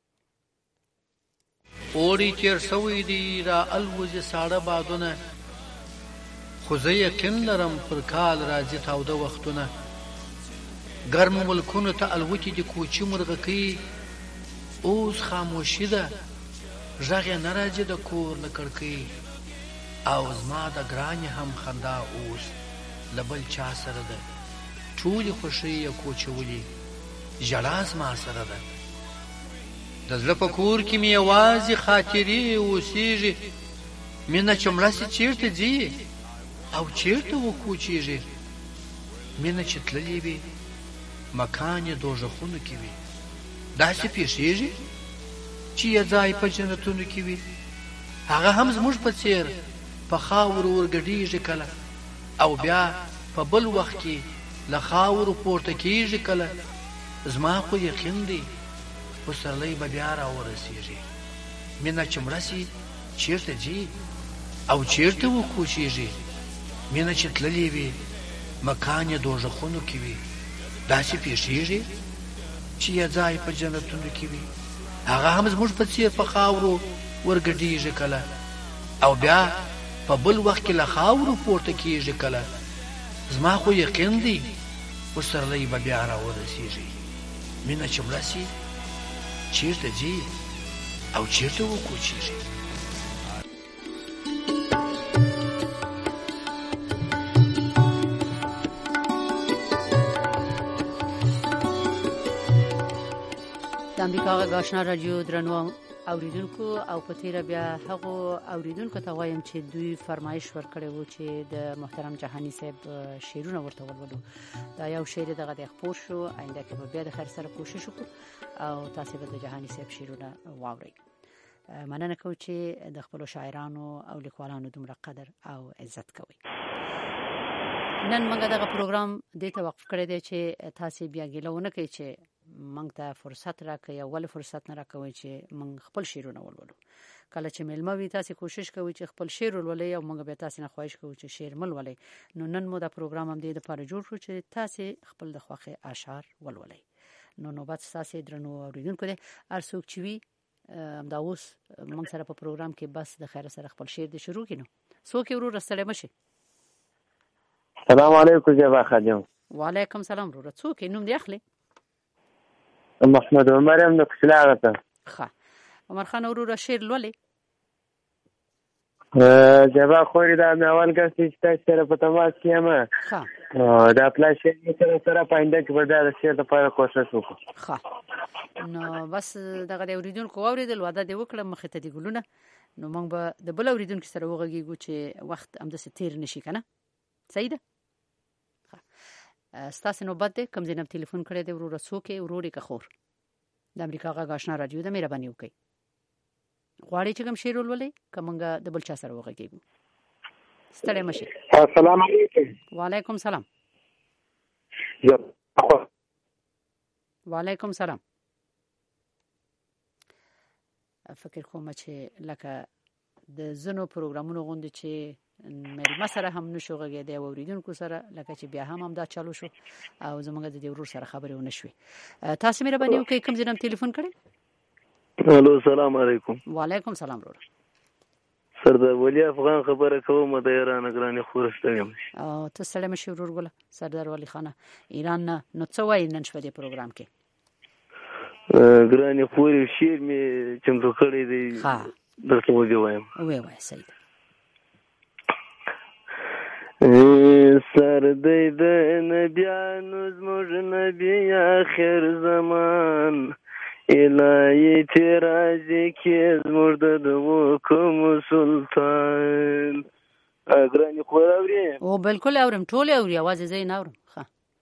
اوړي تیر سوی دی را الوزي ساړه بادونه، خو زه یقین لرم پر کال راځي تاوده وختونه، ګرم ملکونو ته الوتې د کوچي مرغکۍ، اوس خاموشي ده غږ یې نه راځي د کور له کړکۍ، او زما د ګرانې هم خندا اوس له بل چا سره ده، ټولې خوښۍ یې کوچولې ژړا زما سره ده، د زړه په کور کې مې یوازې خاطرې اوسېږي، مینه چې مړه سي چېرته ځي او چېرته وکوچېږي، مینه چې تللې وي مکان یې دوژخونو کې وي، داسې پیښیږي چې یې ځای په جنتونو کې وي، هغه هم زموږ په څېر په خاورو ورګډېږي کله، او بیا په بل وخت کې له خاورو پورته کېږي کله، زما خو یقین دی پسرلی به بیا راورسېږي، مینه چې مړه سي چېرته ځي او چېرته وکوچېږي، مینه چې تللې وي مکان یې دوژخونو کې وي، داسې پیښیږي چې یې ځای په جنتونو کې وي، هغه هم زموږ په څېر په خاورو ورګډېږي کله، او بیا په بل وخت کې له خاورو پورته کېږي کله، زما خو یقین دی پسرلی به بیا راورسېږي، مینه چې مړه سي چېرته ځي او چېرته وکوچېږي. د امریکا غږ آشنا رادیو درنو اوریدونکو او په تیر بیا هغه اوریدونکو ته وایم چې دوی فرمایش ورکړی وو چې د محترم جهانی صاحب شعرونه ورته ولولو. دا یو شعر دغه د خپور شو، آینده کې به بیا د خیر سره کوشش وکړو او تاسو به د جهانی صاحب شعرونه واورئ. مننه کوم چې د خپل شاعرانو او لیکوالانو دومره قدر او عزت کوئ. نن موږ دغه پروګرام دې ته وقف کړی دی چې تاسو بیا ګیلونه کوي چې موږ ته فرصت راکړئ او ول فرصت نه راکوي چې موږ خپل شعرونه ولولو. کله چې ملمه وي تاسو کوشش کوئ چې خپل شعر ولولئ او موږ به تاسو نه خواهش کوو چې شعر مل ولئ. نو نن مو دا پروګرام هم دې لپاره جوړ شو چې تاسو خپل د خوښه اشعار ولولئ. نو نوبت تاسو درنو اوریدونکو دې ارڅوک چې وي دا اوس موږ سره په پروګرام کې بس د خیر سره خپل شعر دې شروع کینو. څوک ورو رسله مشي. السلام علیکم جبا خادم. وعلیکم سلام ورو. څوک نوم دی اخلي؟ محمد عمر هم د کښلاغته. ښه عمر خان ورو شعر لولي. جبا خوري دا اول کس چې تاسو سره په تماس کې یم. ښه دا پلا شعر سره سره پاینده کې وردا د شعر لپاره کوشش وکړو. ښه نو بس دغه د اوریدونکو اوریدل واده دی وکړه مخه ته دی ګلونه. نو موږ به د بل اوریدونکو سره وغږیږو چې وخت هم د ستیر نشي کنه. صحیح ده. ستاسو نوبت ده کوم ځنه ټلیفون کړی دی ورور څوک ورور کا خور د امریکا غا آشنا رادیو د مهرباني وکي غواړي چې کوم شیر ولولې کومګه د بل چا سره وغږیږو ستړي مشه. السلام علیکم. وعلیکم سلام. وعلیکم سلام. فکر کوم چې لکه د زنو پروګرامونو غونډه چې مې مسره هم نشو غږی دی اوریدونکو سره لکه چې بیا هم هم دا چالو شو او زمونږ د ورور سره خبرې ونه شوې. تاسو مې ربانیو کې کوم ځنم ټلیفون کړی؟ الو السلام علیکم. وعلیکم سلام ورور. سردار ولی افغان خبره کوم د ایران ګرانی خورستم. او ته سلام شي ورور ګل سردار ولی خانه ایران نه نو څه وای نن شپه د پروګرام کې؟ ګرانی خوري شیر می چمتو کړی دی. ها درته وګوایم. وای وای سید. سر دی د نبیانو زموږ نبی آخر زمان الهی تیرازی که زموږ د دغو کوم سلطان. ګرانی خور اوري؟ او بالکل اورم ټول اوري اواز زه نه اورم. ښه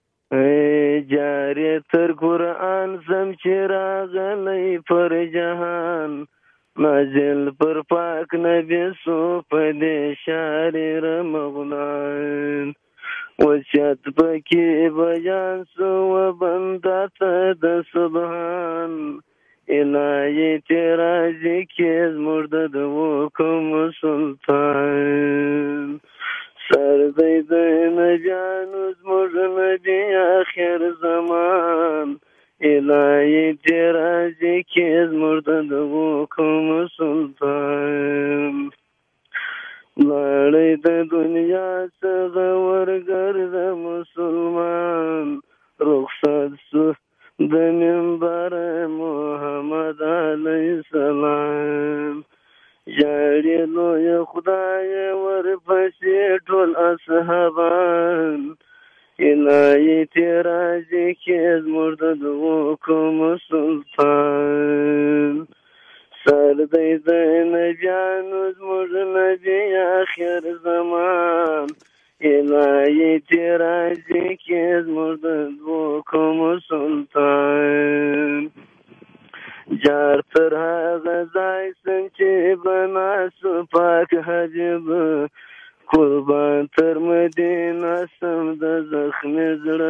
جاری تر قرآن سم چې راغلی پر جهان نازل پر پاک نبی سو په دې شارر مغنان وشت پکې بیان سو بندا ته د سبحان الهی تیرازی کې زموږ د دغو کوم سلطان. سر دی د نبیانو زموږ نبی آخر زمان الهی تیرازی کې زموږ د دغو کوم سلطان. لړۍ د دنیا څخه ورګرځه مسلمان رخصت سو د منبر محمد علیه السلام. جاړي لوی خدای ورپسې ټول اصحابان الهی تیرازی کې زموږ د دغو کوم سلطان. سر دی د نبیانو زموږ نبی آخر زمان الهی تیرازی کې زموږ د دغو کوم سلطان. جار تر هغه ځای څنګه چې بناسو پاک حبیب قربان تر مدینه سم د زخم زړه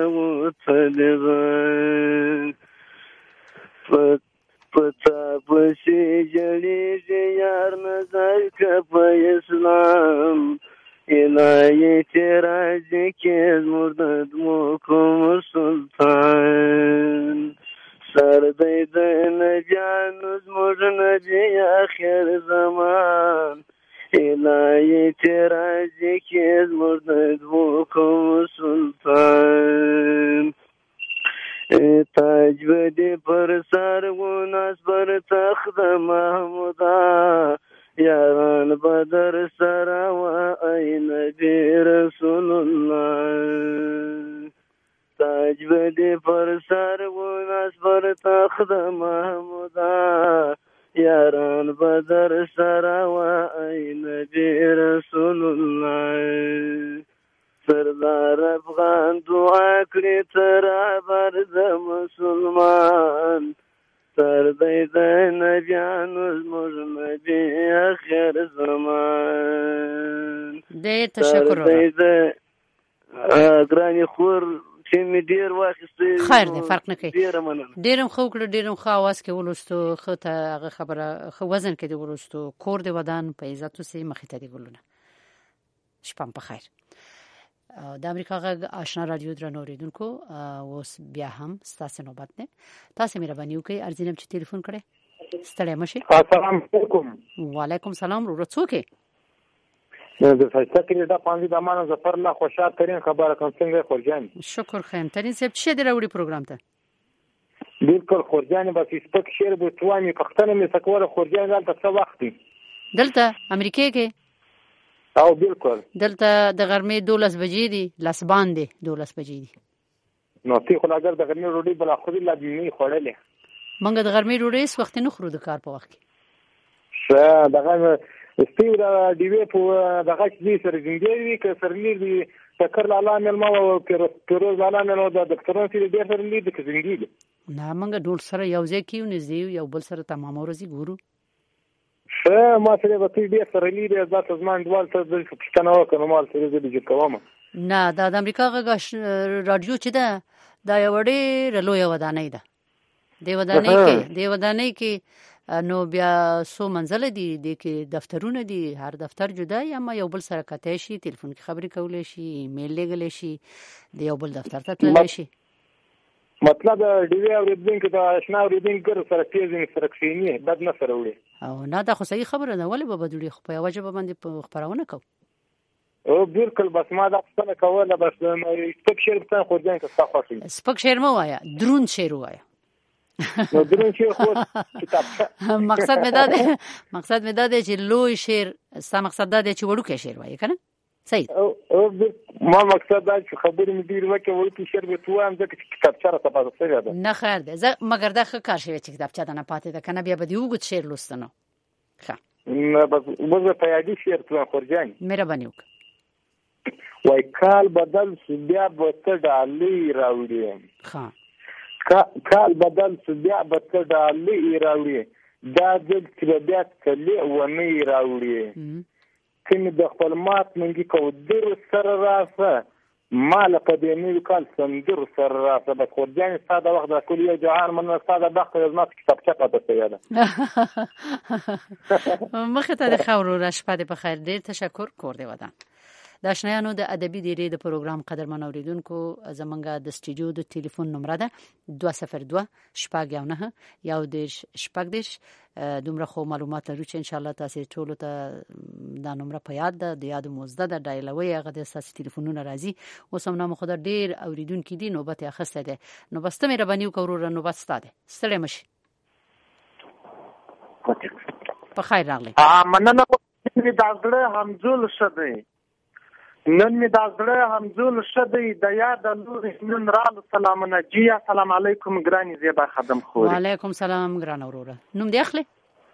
وتلغه پتا پسې جړېږي یار نظر که په اسلام الهی تیرازی کې زموږ د دغو کوم سلطان. سر دی د نبیانو زموږ نبی آخر زمان الهی تیرازی کې زموږ د دغو کوم سلطان. تاج بدی پر سر و ناس بر تخت محمودا یاران بدر سرا و ای نبی رسول الله. تاج بدی پر سر و ناس بر تخت محمودا یاران بدر سرا و ای نبی رسول الله. سردار افغان دعا کړی تر ابر د مسلمان سر دی د نبیانو زموږ نبی آخر زمان. ډېر تشکر ګرانی خور چې مې ډېر واخیستې. خیر دی فرق نه کوي. ډېرم خو کړو ډېرم خو اواز کې ولوستو خو ته هغه خبره خو وزن کې دی ولوستو کور دی ودان په عزت سي مخې ته دی ګلونه. شپه په خیر. د امریکا غږ آشنا رادیو درنو اوریدونکو اوس بیا هم ستاسو نوبت نه تاسو مهرباني وکړئ ارزینم چې ټلیفون کړئ ستړی مشه. السلام علیکم. وعلیکم سلام ورو څوک د فیصله کې د پانځي د امان ظفر الله خوشحال ترين خبره کوم څنګه خورجان. شکر خیم ترين صاحب څه دی راوړي پروګرام ته؟ بالکل خورجان به سپک شعر به توامي پښتنه می سکوره خورجان دلته څه وخت دی؟ دلته امریکا کې او بالکل دلته د غرمې دولس بجې دي لاس باندې دولس بجې دي. نو تی خو اگر د غرمې روډي بل خو دې لازمي خوړلې. منګه د غرمې روډي اس وخت نه خورو د کار په وخت کې. شه دغه استیرا دی وی په دغه چې سره زنګي وی ک سرلیر دی فکر لالا مېلمه او پیروز لالا مېلمه د ډاکټرانو سره ډېر سره لید کې زنګي دي نه موږ ډول سره یو ځای کیو نږدې یو بل سره تمام ورځي ګورو ښه ما سره به تی ډېر سره لید ځات زمان دوال ته د پښتنه وکنه مال سره دې کوم نه دا د امریکا غږ رادیو چې ده دا یو ډېر لوی ودانۍ ده د ودانۍ کې د ودانۍ کې نو بیا سو منزل دي د کې دفترونه دي هر دفتر جدا یا ما یو بل سره کته شي ټلیفون کې خبرې کولې شي ایمیل لګلې شي د یو بل دفتر ته تللی شي مطلب ډي وی اوریدونکو د آشنا اوریدونکو سره پیژنې سره کښینی بد نه سره وړي او نه دا خو صحیح خبره ده ولې به بدوړي خو په وجه باندې خبرونه کو او بالکل بس ما دا څه کوله بس سپک شعر په خو ځان کې څه خوښي سپک شعر مو وایا درون شعر وایا نو درون شعر خو کتاب مقصد مې دا ده مقصد مې دا ده چې لوی شعر سم مقصد دا ده چې وړوکی شعر وایي کنه صحیح او ما مقصد دا چې خبرې مې ډیر وکړې وړوکی شعر به تو هم ځکه چې کتابچه راته پاتې شوې ده نه خیر ده زه مګر دا ښه کار شوی چې کتابچه ده نه پاتې ده کنه بیا به دې وګت شعر لوستنه ښه نه بس موږ په یادی شعر تو خورجان مهرباني وکړه وای کال بدل شو بیا به ته ډالۍ راوړې ښه کال بدل شو بیا به ته ډالۍ راوړې دا ځل چې بیا کلي ونې راوړې کله د خپل مات منګي کو در سره راسه مال په دې نوې کال سندر سره راسه د خورجان ساده وخت د کلیه جهان من ساده وخت د مات کتابچه پاتې ده مخه ته د خورو را شپه په خیر ډیر تشکر کوردی ودان د آشنایانو د ادبي دیری د پروګرام قدرمن اوریدونکو زمونږه د سټوډیو د ټلیفون نمبر ده دوه صفر دوه شپږ یو نه یو دیش شپږ دیش دومره خو معلومات لرو چې ان شاء الله تاسو ټول ته دا نمبر په یاد ده د یاد موزده د ډایلوي هغه د اساسي ټلیفونونه راځي اوس هم نو خدای ډیر اوریدونکو دي نوبت یې اخسته ده نو بس ته مهرباني وکړو نوبت ستاده ستړي مشي په خیر راغلی ا مننه دې دازړه همزول شدی نن می دازړه همزول شدی د یاد نور نن را سلامونه جی السلام علیکم ګرانی زیبا خدم خوري وعلیکم سلام ګران اوروره نوم دی اخلي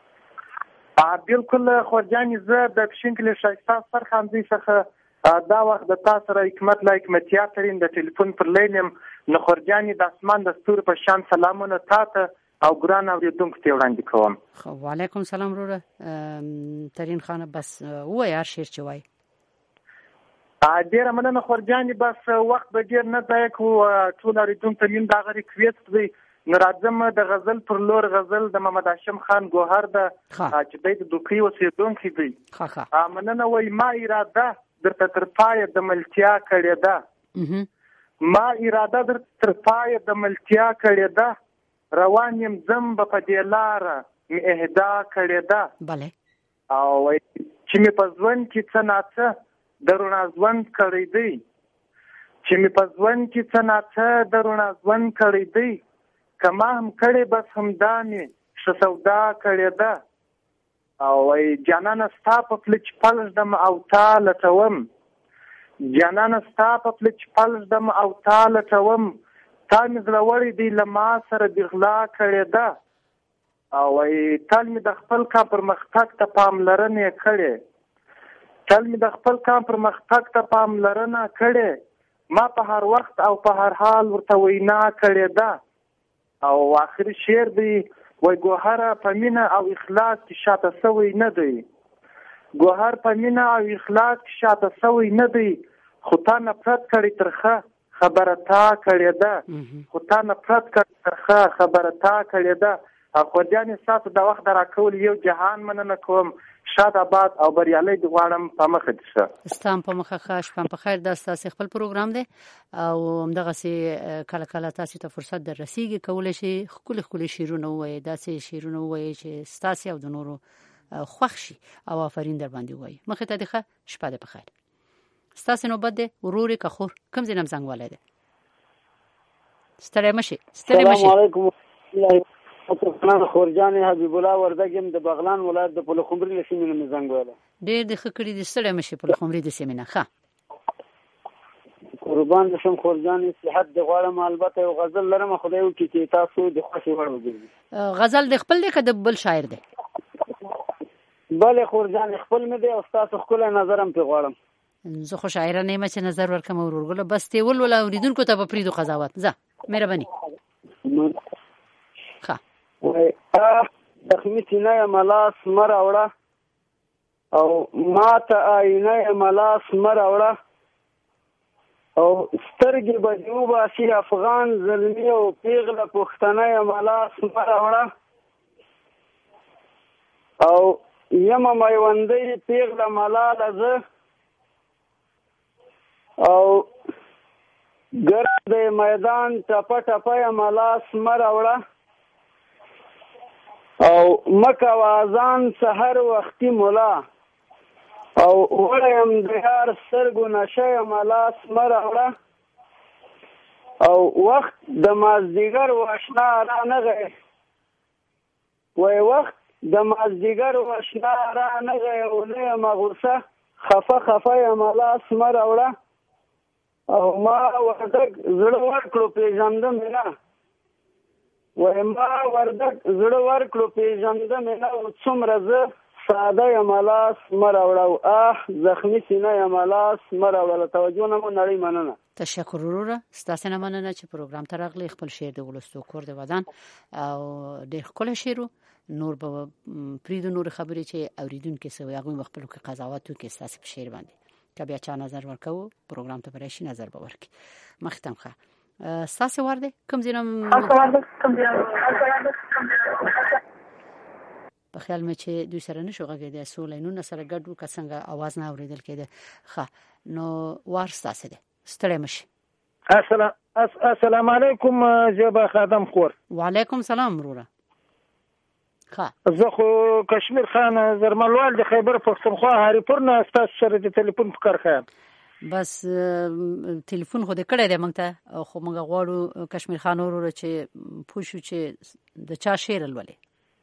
ا بالکل خورجانی زه د پښینکل شایسته سر خاندي څخه دا وخت د تاسو سره حکمت لایک متیاترین د ټلیفون پر لینم نو خورجانی د اسمان د ستور په شان سلامونه تاته او ګران اوریدونکو ته وړاندې کوم خو وعلیکم سلام اوروره ترین خانه بس و یا شیر چوي ا ډیر مننه خورجانی بس وخت به ډیر نه ځای کو ټول اوریدونکو ته نیم دا غری کویت دی نرازم د غزل پر لور غزل د محمد هاشم خان ګوهر د چې د دوکي وسیدونکو دی ا مننه وای ما اراده درته تر پای د ملتیا کړی ده ما اراده در تر پای د ملتیا کړی ده روان يم زم په دې لار می اهدا کړی ده bale او چې می پزون کې څه ناڅه درونه ځوند کړی دی چې می پزون کې څه ناڅه درونه ځوند کړی دی کما هم کړي بس هم دامي شسودا کړی ده او ای جانان ستا په پلچ پلش دم او تعالی توم جانان ستا په پلچ پلش دم او تعالی توم تا می زلوړی دی لما سره دغلا کړی ده او ای تل می د خپل کا پر مختک ته پاملرنه کړي تل می د خپل کام پر مختک ته پاملرنه کړي ما په هر وخت او په هر حال ورته وینا کړي ده او اخر شعر دی وای ګوهر په مینا او اخلاص کې شاته سوی نه دی ګوهر په مینا او اخلاص کې شاته سوی نه دی خو تا نفرت کړي ترخه خبره تا کړي ده خو تا نفرت کړي ترخه خبره تا کړي ده او خورجان ساتو د وخت راکول یو جهان مننه کوم شاد آباد او بریالي د غواړم په مخه دشه ستام په مخه خاش په خیر د تاسو خپل پروګرام دی او همدغه سي کله کله تاسو ته فرصت در رسیږي کولای شي خپل خپل شیرونه وای داسې شیرونه وای چې تاسو او د نورو خوښ شي او آفرین در باندې وای مخه ته دغه شپه ده په خیر تاسو نو بده وروري که خور کوم زینم زنګ والے ده ستړي مشي ستړي مشي السلام علیکم خپل خورجان حبیب الله وردګم د بغلان ولایت د پلخمري له سیمې نه زنګ واله ډېر د خکړې د ستړي مشي پلخمري د سیمې نه ښه قربان شم خورجان صحت د غواړم البته یو غزل لرم خدای وکړي چې تاسو د خوشي وړ وګورئ غزل د خپل د بل شاعر دی بله خورجان خپل مې دی او تاسو خپل نظرم په غواړم زه خو شاعره نه یم چې نظر ورکم ورورګله بس ته ول ولا اوریدونکو ته په پریدو قضاوت زه مهرباني ښه وای اه زخمی سینه ملاس مر اوړه او ماته آینه ملاس مر اوړه او سترګې به باسي افغان زلمی او پیغله پښتنه ملاس مر اوړه او یم میوندی پیغله ملاله زه او ګرد میدان ټپه ټپه ملاس مر اوړه او مکه وازان سحر وختي مولا او وړم د هر سترګو نشه ملاس مر اوړه او وخت د مازدیګر واشنا را نغه وای وخت د مازدیګر واشنا را نغه ولې مغوسه خفه خفه ملاس مر اوړه او ما وردک زړه ورکړو پیژندم نه وای ما وردک زړه ورکړو پیژندم نه او څومره زه ساده ملاس مر اوړه اه زخمی سینه ملاس مر اوړه توجه نه مو نړۍ مننه تشکر وروره ستاسو نه مننه چې پروګرام ته راغلی خپل شعر د ولستو کور د ودان او ډېر ښکلی شعر نور به پریدو نور خبرې چې اوریدونکو سوي هغه خپل کې قضاوت وکړي ستاسو په شعر باندې که بیا چا نظر ورکوو پروګرام ته برشي نظر به ورکړي مختم ښه ستاسو ورده کوم ځینم په خیال مې چې دوی سره نشو غږېدای سو لینونه سره ګډ وو که څنګه आवाज نه اوریدل کېده ښه نو وار ستاسو ده ستړی مشي السلام السلام علیکم زیبا خادم خور وعلیکم سلام وروره ښه زه خو کشمیر خان زرملوال د خیبر پښتونخوا هریپور نه ستاسو سره د ټلیفون په کار خیم بس ټلیفون خو دې کړی دی موږ ته خو موږ غواړو کشمیر خان وروره چې پوښو چې د چا شعر ولولي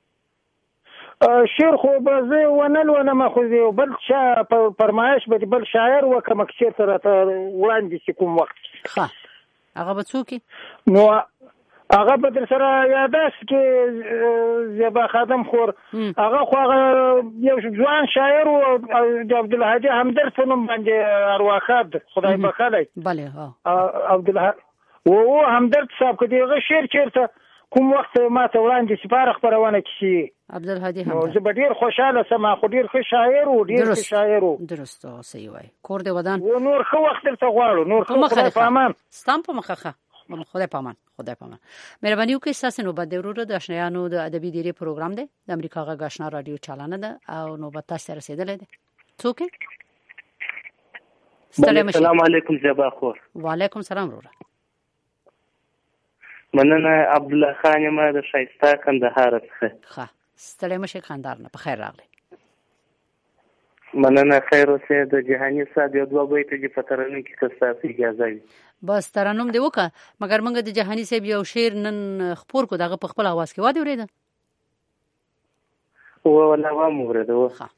شعر خو به زه ونه لولم خو زه بل چا فرمایش به بل شاعر وکم چې چېرته راته وړاندې چې کوم وخت ښه هغه به څوک نو هغه به در سره یاداست کې زیبا خادم خور هغه خو هغه یو ځوان شاعر و د عبدالهادي همدرد په نوم باندې ارواښاد خدای بخلی بله عبدالهادي و همدرد صاحب که دغه شعر چېرته کوم وخت ما ته وړاندې سپاره خپرونه کړي عبدالهادي همدرد زه به ډېر خوشحاله سم خو ډېر ښه شاعر و ډېر ښه شاعر و درسته صحیح وایي کور د ودان و نور ښه وخت درته غواړو نور ښه خدای په امان ستام په مخه ښه خدای پامان خدای پامان مهرباني وکړئ ستاسو نوبت دی وروره د آشنایانو د ادبي دیرې پروګرام دی د امریکا غږ آشنا رادیو چالانه ده او نوبت تاسو رسیدلې ده څوک السلام علیکم زیبا خور وعلیکم سلام وروره مننه عبد الله خان ما د شایسته کندهار څخه ښه ستړی مشه خاندار نه په خیر راغلی مننه خیر اوسه د جهاني صاحب یو دوه بیت چې په ترنم کې تاسو اجازه وي بس ترنم دی وکړه مګر موږ د جهاني صاحب یو شعر نن خپور کو دغه په خپل आवाज کې واده ورېده او ولا و مورده وخه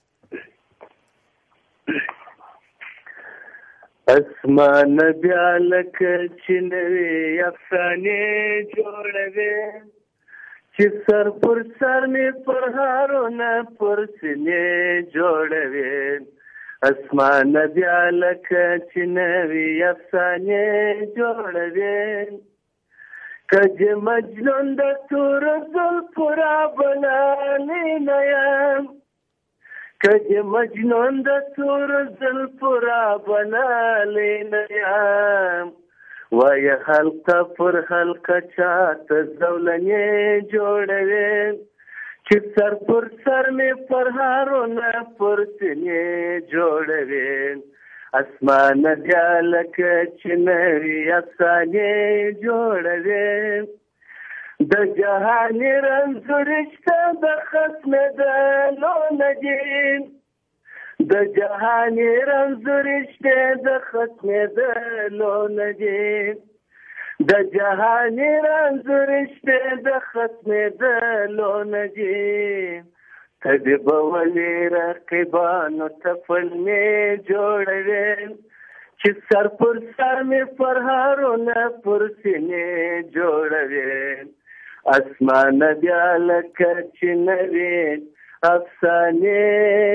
اسمان بیا لکه چې نوې افسانې جوړوي چې سر پر سر می پر هارونه پر سینې جوړوي اسمان بیا لکه چې نوې افسانې جوړوي کج مجنون د تور زلفو را بلالې نه یم کج مجنون د تور زلفو را بلالې نه یم وای حلقه پر حلقه چاته زولنې جوړوي چې سر پر سر می پر هارونه پر سینې جوړوي اسمان بیا لکه چې نوې افسانې جوړوي د جهاني رنځورشته د ختمېدلو نه دي د جهاني رنځورشته د ختمېدلو نه دي د جهاني رنځورشته د ختمېدلو نه دي ته دې به ولې رقیبانو ته فلمې جوړوي چې سر پر سر مې پر هارونه پر سینې جوړوي اسمان بیا لکه چې نوې افسانې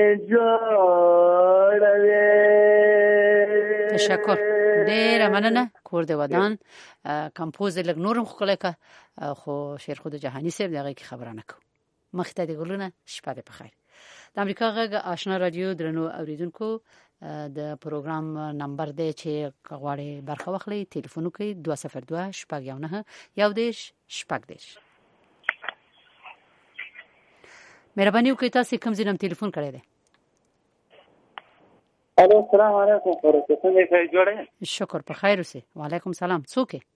جوړوي. تشکر، ډېره مننه. کور د ودان کمپوز لږ نورم ښکلی که خو شیر خود جهاني صاحب د هغې کې خبره نه کوو. مخې ته دې ګلونه، شپه دې په خیر. د امریکا غږ آشنا رادیو درنو اوریدونکو، د پروګرام نمبر دی چې غواړئ برخه واخلئ، ټلیفون وکړئ دوه صفر دوه شپږ یو نهه یو دېرش شپږ دېرش. مهرباني وکړئ تاسې کوم ځای نه ټلیفون کړی دی؟ الو السلام علیکم. خورته څنګه یې جوړه؟ شکر په خیر اوسې. وعلیکم سلام. څوک یې؟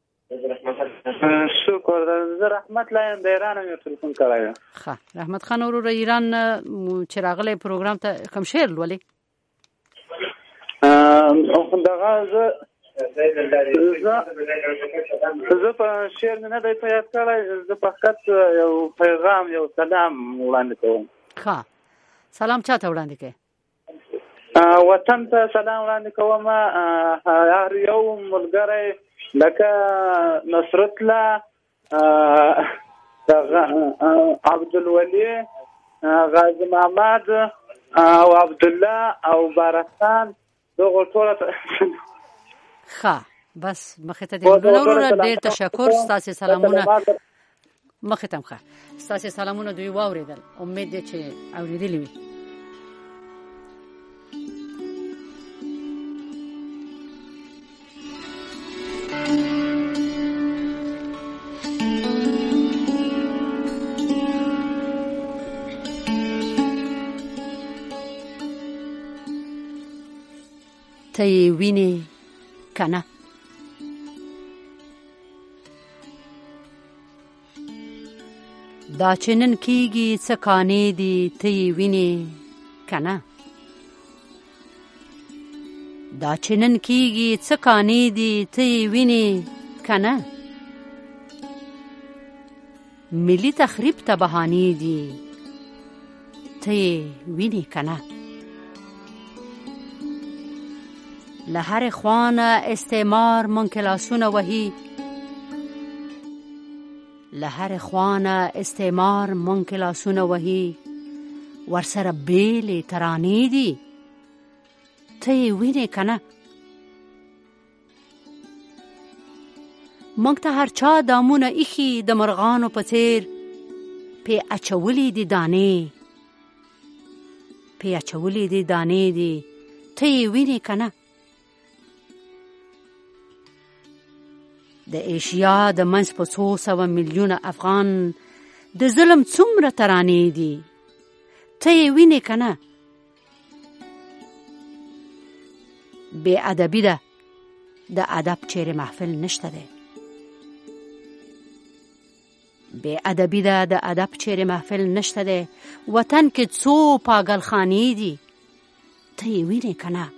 شکر، زه رحمت لایم د ایران مې ټلیفون کړی یم. ښه رحمت خان وروره، ایران چې راغلی پروګرام ته کوم شعر لولې؟ دغه زه زه په شعر مې نه دی په یاد کړی، زه فقط یو پیغام یو سلام وړاندې کوم. ښه سلام چا ته وړاندې کوې؟ وطن ته سلام وړاندې کوم. هر یو ملګری لکه نصرت الله، عبدالولي، غازي محمد او عبدالله او بارستان، دغه ټوله. ښه بس مخې ته دې ګلونه وروره. ډېر تشکر. ستاسې سلامونه مخې ته هم ښه ستاسې سلامونه دوی واورېدل. امید دی چې اورېدلي وي. ته یې وینې که نه؟ دا چې نن کېږي څه کانې دي، ته یې وینې که نه؟ دا چې نن کېږي څه کانې دي، ته یې وینې که نه؟ ملي تخریب ته بهانې دي، ته یې وینې که نه؟ له هر خوانه استعمار منکلاسونه وهي، له هر خوانه استعمار منکلاسونه وهي، ورسره بیلې ترانې دي، ته یې وینې که نه؟ موږ ته هر چا دامونه ایښي د مرغانو په څېر، پې اچولې دي دانې، پې اچولې دي دانې دي، ته یې وینې که نه؟ د ایشیا د منځ په څو سوه میلیونه افغان د ظلم څومره ترانې دي، ته یې وینې که نه؟ بې ادبي ده، د ادب چیرې محفل نشته دی. بې ادبي ده، د ادب چیرې محفل نشته دی. وطن کې څو پاگل خانې دي، ته یې وینې که نه؟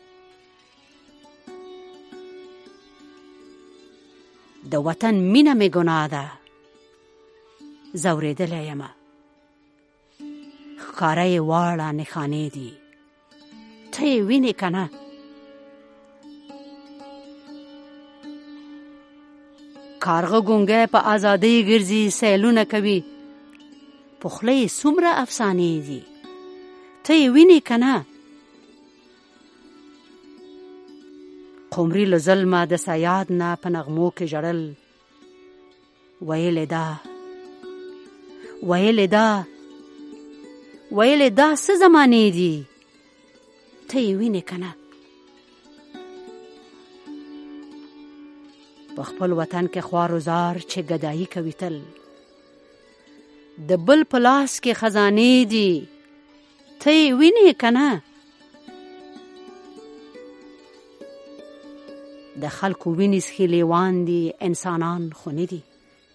د وطن مینه مې ګناه ده، ځورېدلی یمه، ښکاره یې واړه نښانې دي، ته یې وینې که نه؟ کارغه ګونګی په ازادۍ ګرځي، سیلونه کوي، په خوله یې څومره افسانې دي، ته یې وینې که نه؟ قمري له ظلمه د سیاد نه په نغمو کې ژړل، ویلې ده ویلې ده ویلې دا څه زمانې دي، ته یې وینې که نه؟ په خپل وطن کې خوار و زار چې ګدایي کوي تل، د بل په لاس کې خزانې دي، ته یې وینې که نه؟ د خلکو وینې څښي لیوان دي، انسانان خو نه دي،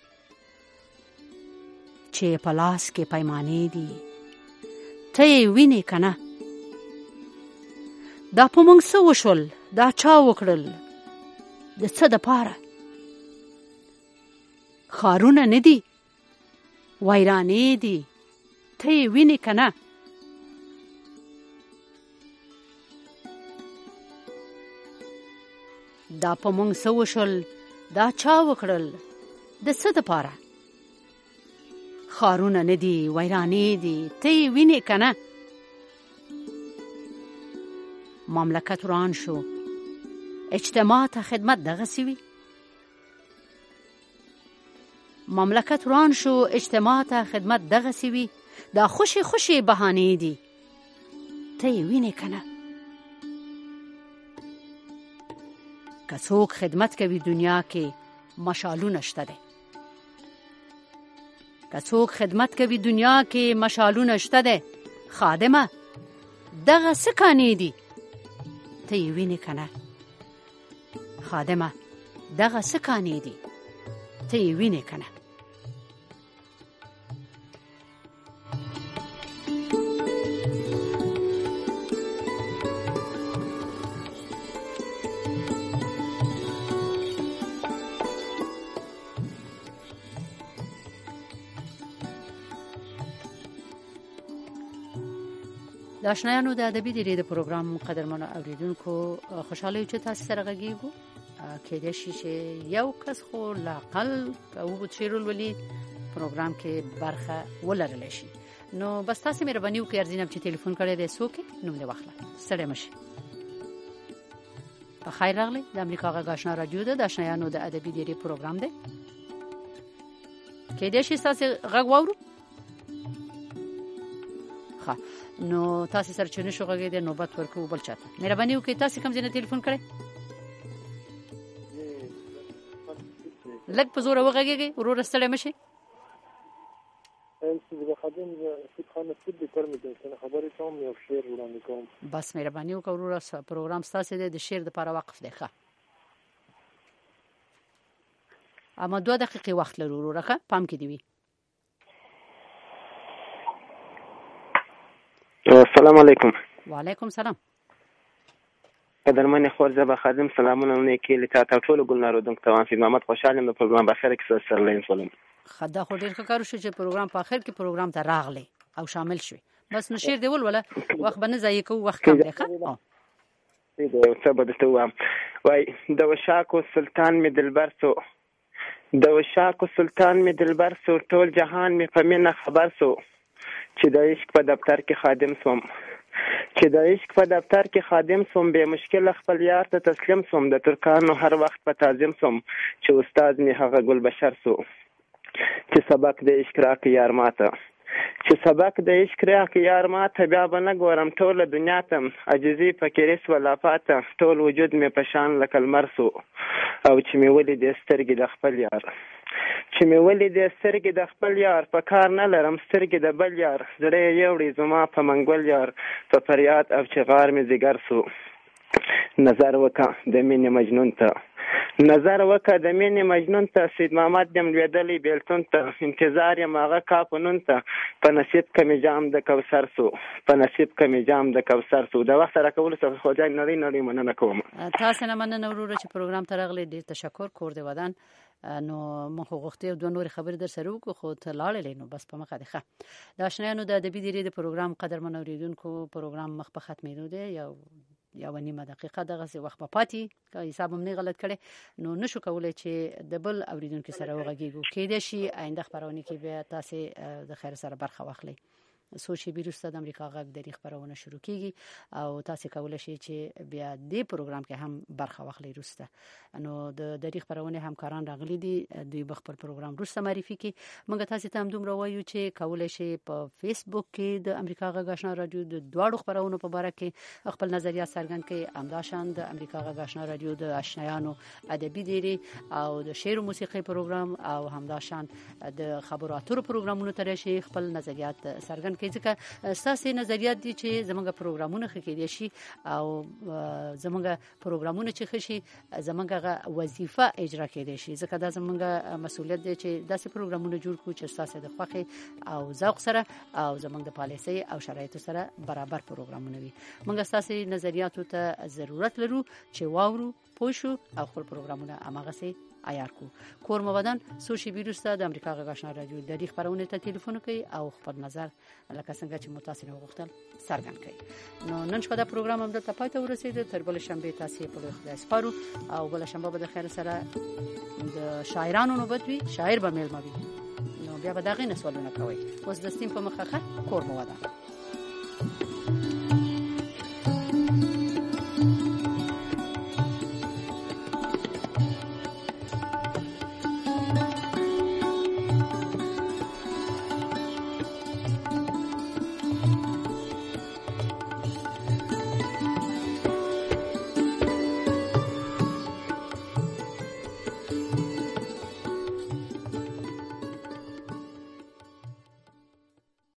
چې په لاس کې پیمانې دي، ته یې وینې که نه؟ دا په موږ څه وشول، دا چا وکړل، د څه دپاره؟ ښارونه نه دي، ویرانې دي، ته یې وینې که نه؟ دا په موږ څه وشول، دا چا وکړل، د څه دپاره؟ خارونه نه دي ویرانې دي ته یې وینې که نه مملکت وران شو اجتماع ته خدمت دغسې وي مملکت وران شو اجتماع ته خدمت دغسې وي دا خوشې خوشې بهانې دي ته یې وینې که نه که څوک خدمت کوي دنیا کې مشالونه شته دی که څوک خدمت کوي دنیا کې مشالونه شته دی خادمه دغه څه کانې دي ته یې وینې که نه خادمه دغه څه کانې دي ته یې وینې که نه د آشنایانو د ادبي دیرې د پروګرام قدرمنو اوریدونکو خوشاله یو چې تاسو سره غږیږو کېدای شي چې یو کس خو لاقل اوږد شعر ولولي پروګرام کې برخه ولرلی شي نو بس تاسو مهرباني وکړئ ارزینم چې ټلیفون کړی دی څوک نوم دې واخله ستړی مه شئ په خیر راغلی د امریکا غږ آشنا راډیو ده د آشنایانو د ادبي دیرې پروګرام دی کېدای شي ستاسو غږ واورو ښه نو تاسو سره چې نشو غږیدئ نوبت ورکوو بل چاته مهرباني وکړئ تاسو کوم ځای نه ټلیفون کړی لږ په زوره وغږیږئ وروره ستړی مه شئ بس مهرباني وکړه وروره پروګرام ستاسې دی د شعر دپاره وقف دی ښه اما دوه دقیقې وخت لرو وروره ښه پام کې دې وي السلام علیکم وعلیکم سلام قدرمن خور زبا خادم سلامونه نیکی لتا ته ټول ګلنارو دنګ توان سید محمد خوشاله د پروګرام په اخر کې سره لاین سلام خدا خو ډیر ښه کار شو چې پروګرام په اخر کې پروګرام ته راغلی او شامل شوی بس نشیر دی ول ولا وخت بنه ځای کو وخت کم دی ښه دې څه بده ته وایم وای د وشاکو سلطان می دلبر سو د وشاکو سلطان می دلبر سو ټول جهان می په مینه خبر سو چې د عشق په دفتر کې خادم سوم چې د عشق په دفتر کې خادم سوم به مشکل خپل یار ته تسلیم سوم د ترکانو هر وخت په تعظیم سوم چې استاد می هغه ګل بشر سو چې سبق د عشق راکې یار ماته چې سبق د عشق راکې یار ماته بیا به نه ګورم ټوله دنیا ته عجزي فکرې سوه لا پاته ټول وجود مې په شان لکه لمر سو او چې مې ولیدې سترګې د خپل یار چې مې ولیدې سترګې د خپل یار په کار نه لرم سترګې د بل یار زړه یې یوړې زما په منګول یار په فریاد او چغار مې ځیګر سو نظر وکړه د مینې مجنون ته نظر وکړه د مینې مجنون ته سید محمد یم لوېدلی بیلتون ته انتظار یم هغه کاپنون ته په نصیب که مې جام د کوثر سو په نصیب که مې جام د کوثر سو د وخت سره کولو څخه خو جای نړۍ نړۍ مننه کوم تاسو نه مننه وروره چې پروګرام ته راغلی ډېر تشکر کور دې ودان نو موږ غوښتي دوه نور خبرې در سره وکړو خو ته لاړې نو بس په مخه ده ښه د آشنایانو د ادبي دیرې د پروګرام قدرمن اوریدونکو پروګرام مخ په ختمېدو دی یو یو نیمه دقیقه دغه وخت په پاتې که حساب هم نه غلط کړي نو نشو کولای چې د بل اوریدونکو سره وغږیږو کېدای شي آینده خبرونه کې بیا تاسو د خیر سره برخه واخلئ سوچي بیرسته د امریکا غږ د خبرونه شروع کیږي او تاسو کولای شئ چې بیا دې پروګرام کې هم برخه واخلئ روسته نو د دې خبرونه همکاران راغلي دي دوی خپل پروګرام روسته معرفي کوي موږ تاسو ته هم دومره وایو چې کولای شئ په فیسبوک کې د امریکا غږ آشنا رادیو د دواړو خبرونو په اړه کې خپل نظریات څرګند کړئ همداشان د امریکا غږ آشنا رادیو د آشنایانو ادبي دیری او د شعر او موسیقي پروګرام او همداشان د خبرو اترو پروګرامونو تر شي خپل نظریات څرګند ځکه ساسي نظریات دي چې زموږ پروګرامونه خکېدي شي او زموږ پروګرامونه چې خشي زموږ وظیفه اجرا کېدي شي ځکه دا زموږ مسؤلیت دی چې داسې پروګرامونه جوړ کړو چې ساسي د خوخي او ذوق سره او زموږ د پالیسي او شرایطو سره برابر پروګرامونه وي موږ ساسي نظریاتو ته ضرورت لرو چې واورو پوښو او خپل پروګرامونه امغه سي عیار کو کور مودن سوشي ویروس ته د امریکا غږ آشنا رادیو د دې خبرونه ته ټلیفون کوي او خپل نظر لکه څنګه چې متاسف وغوښتل څرګند کړي نو نن شپه دا پروګرام هم د پای ته ورسید تر بل شنبه تاسو په خدای سپارو او بل شنبه به د خیر سره د شاعرانو نوبت وي شاعر به مېلمه وي نو بیا به دا غي نسوالونه کوي. اوس د سیم په مخه کور مو ودا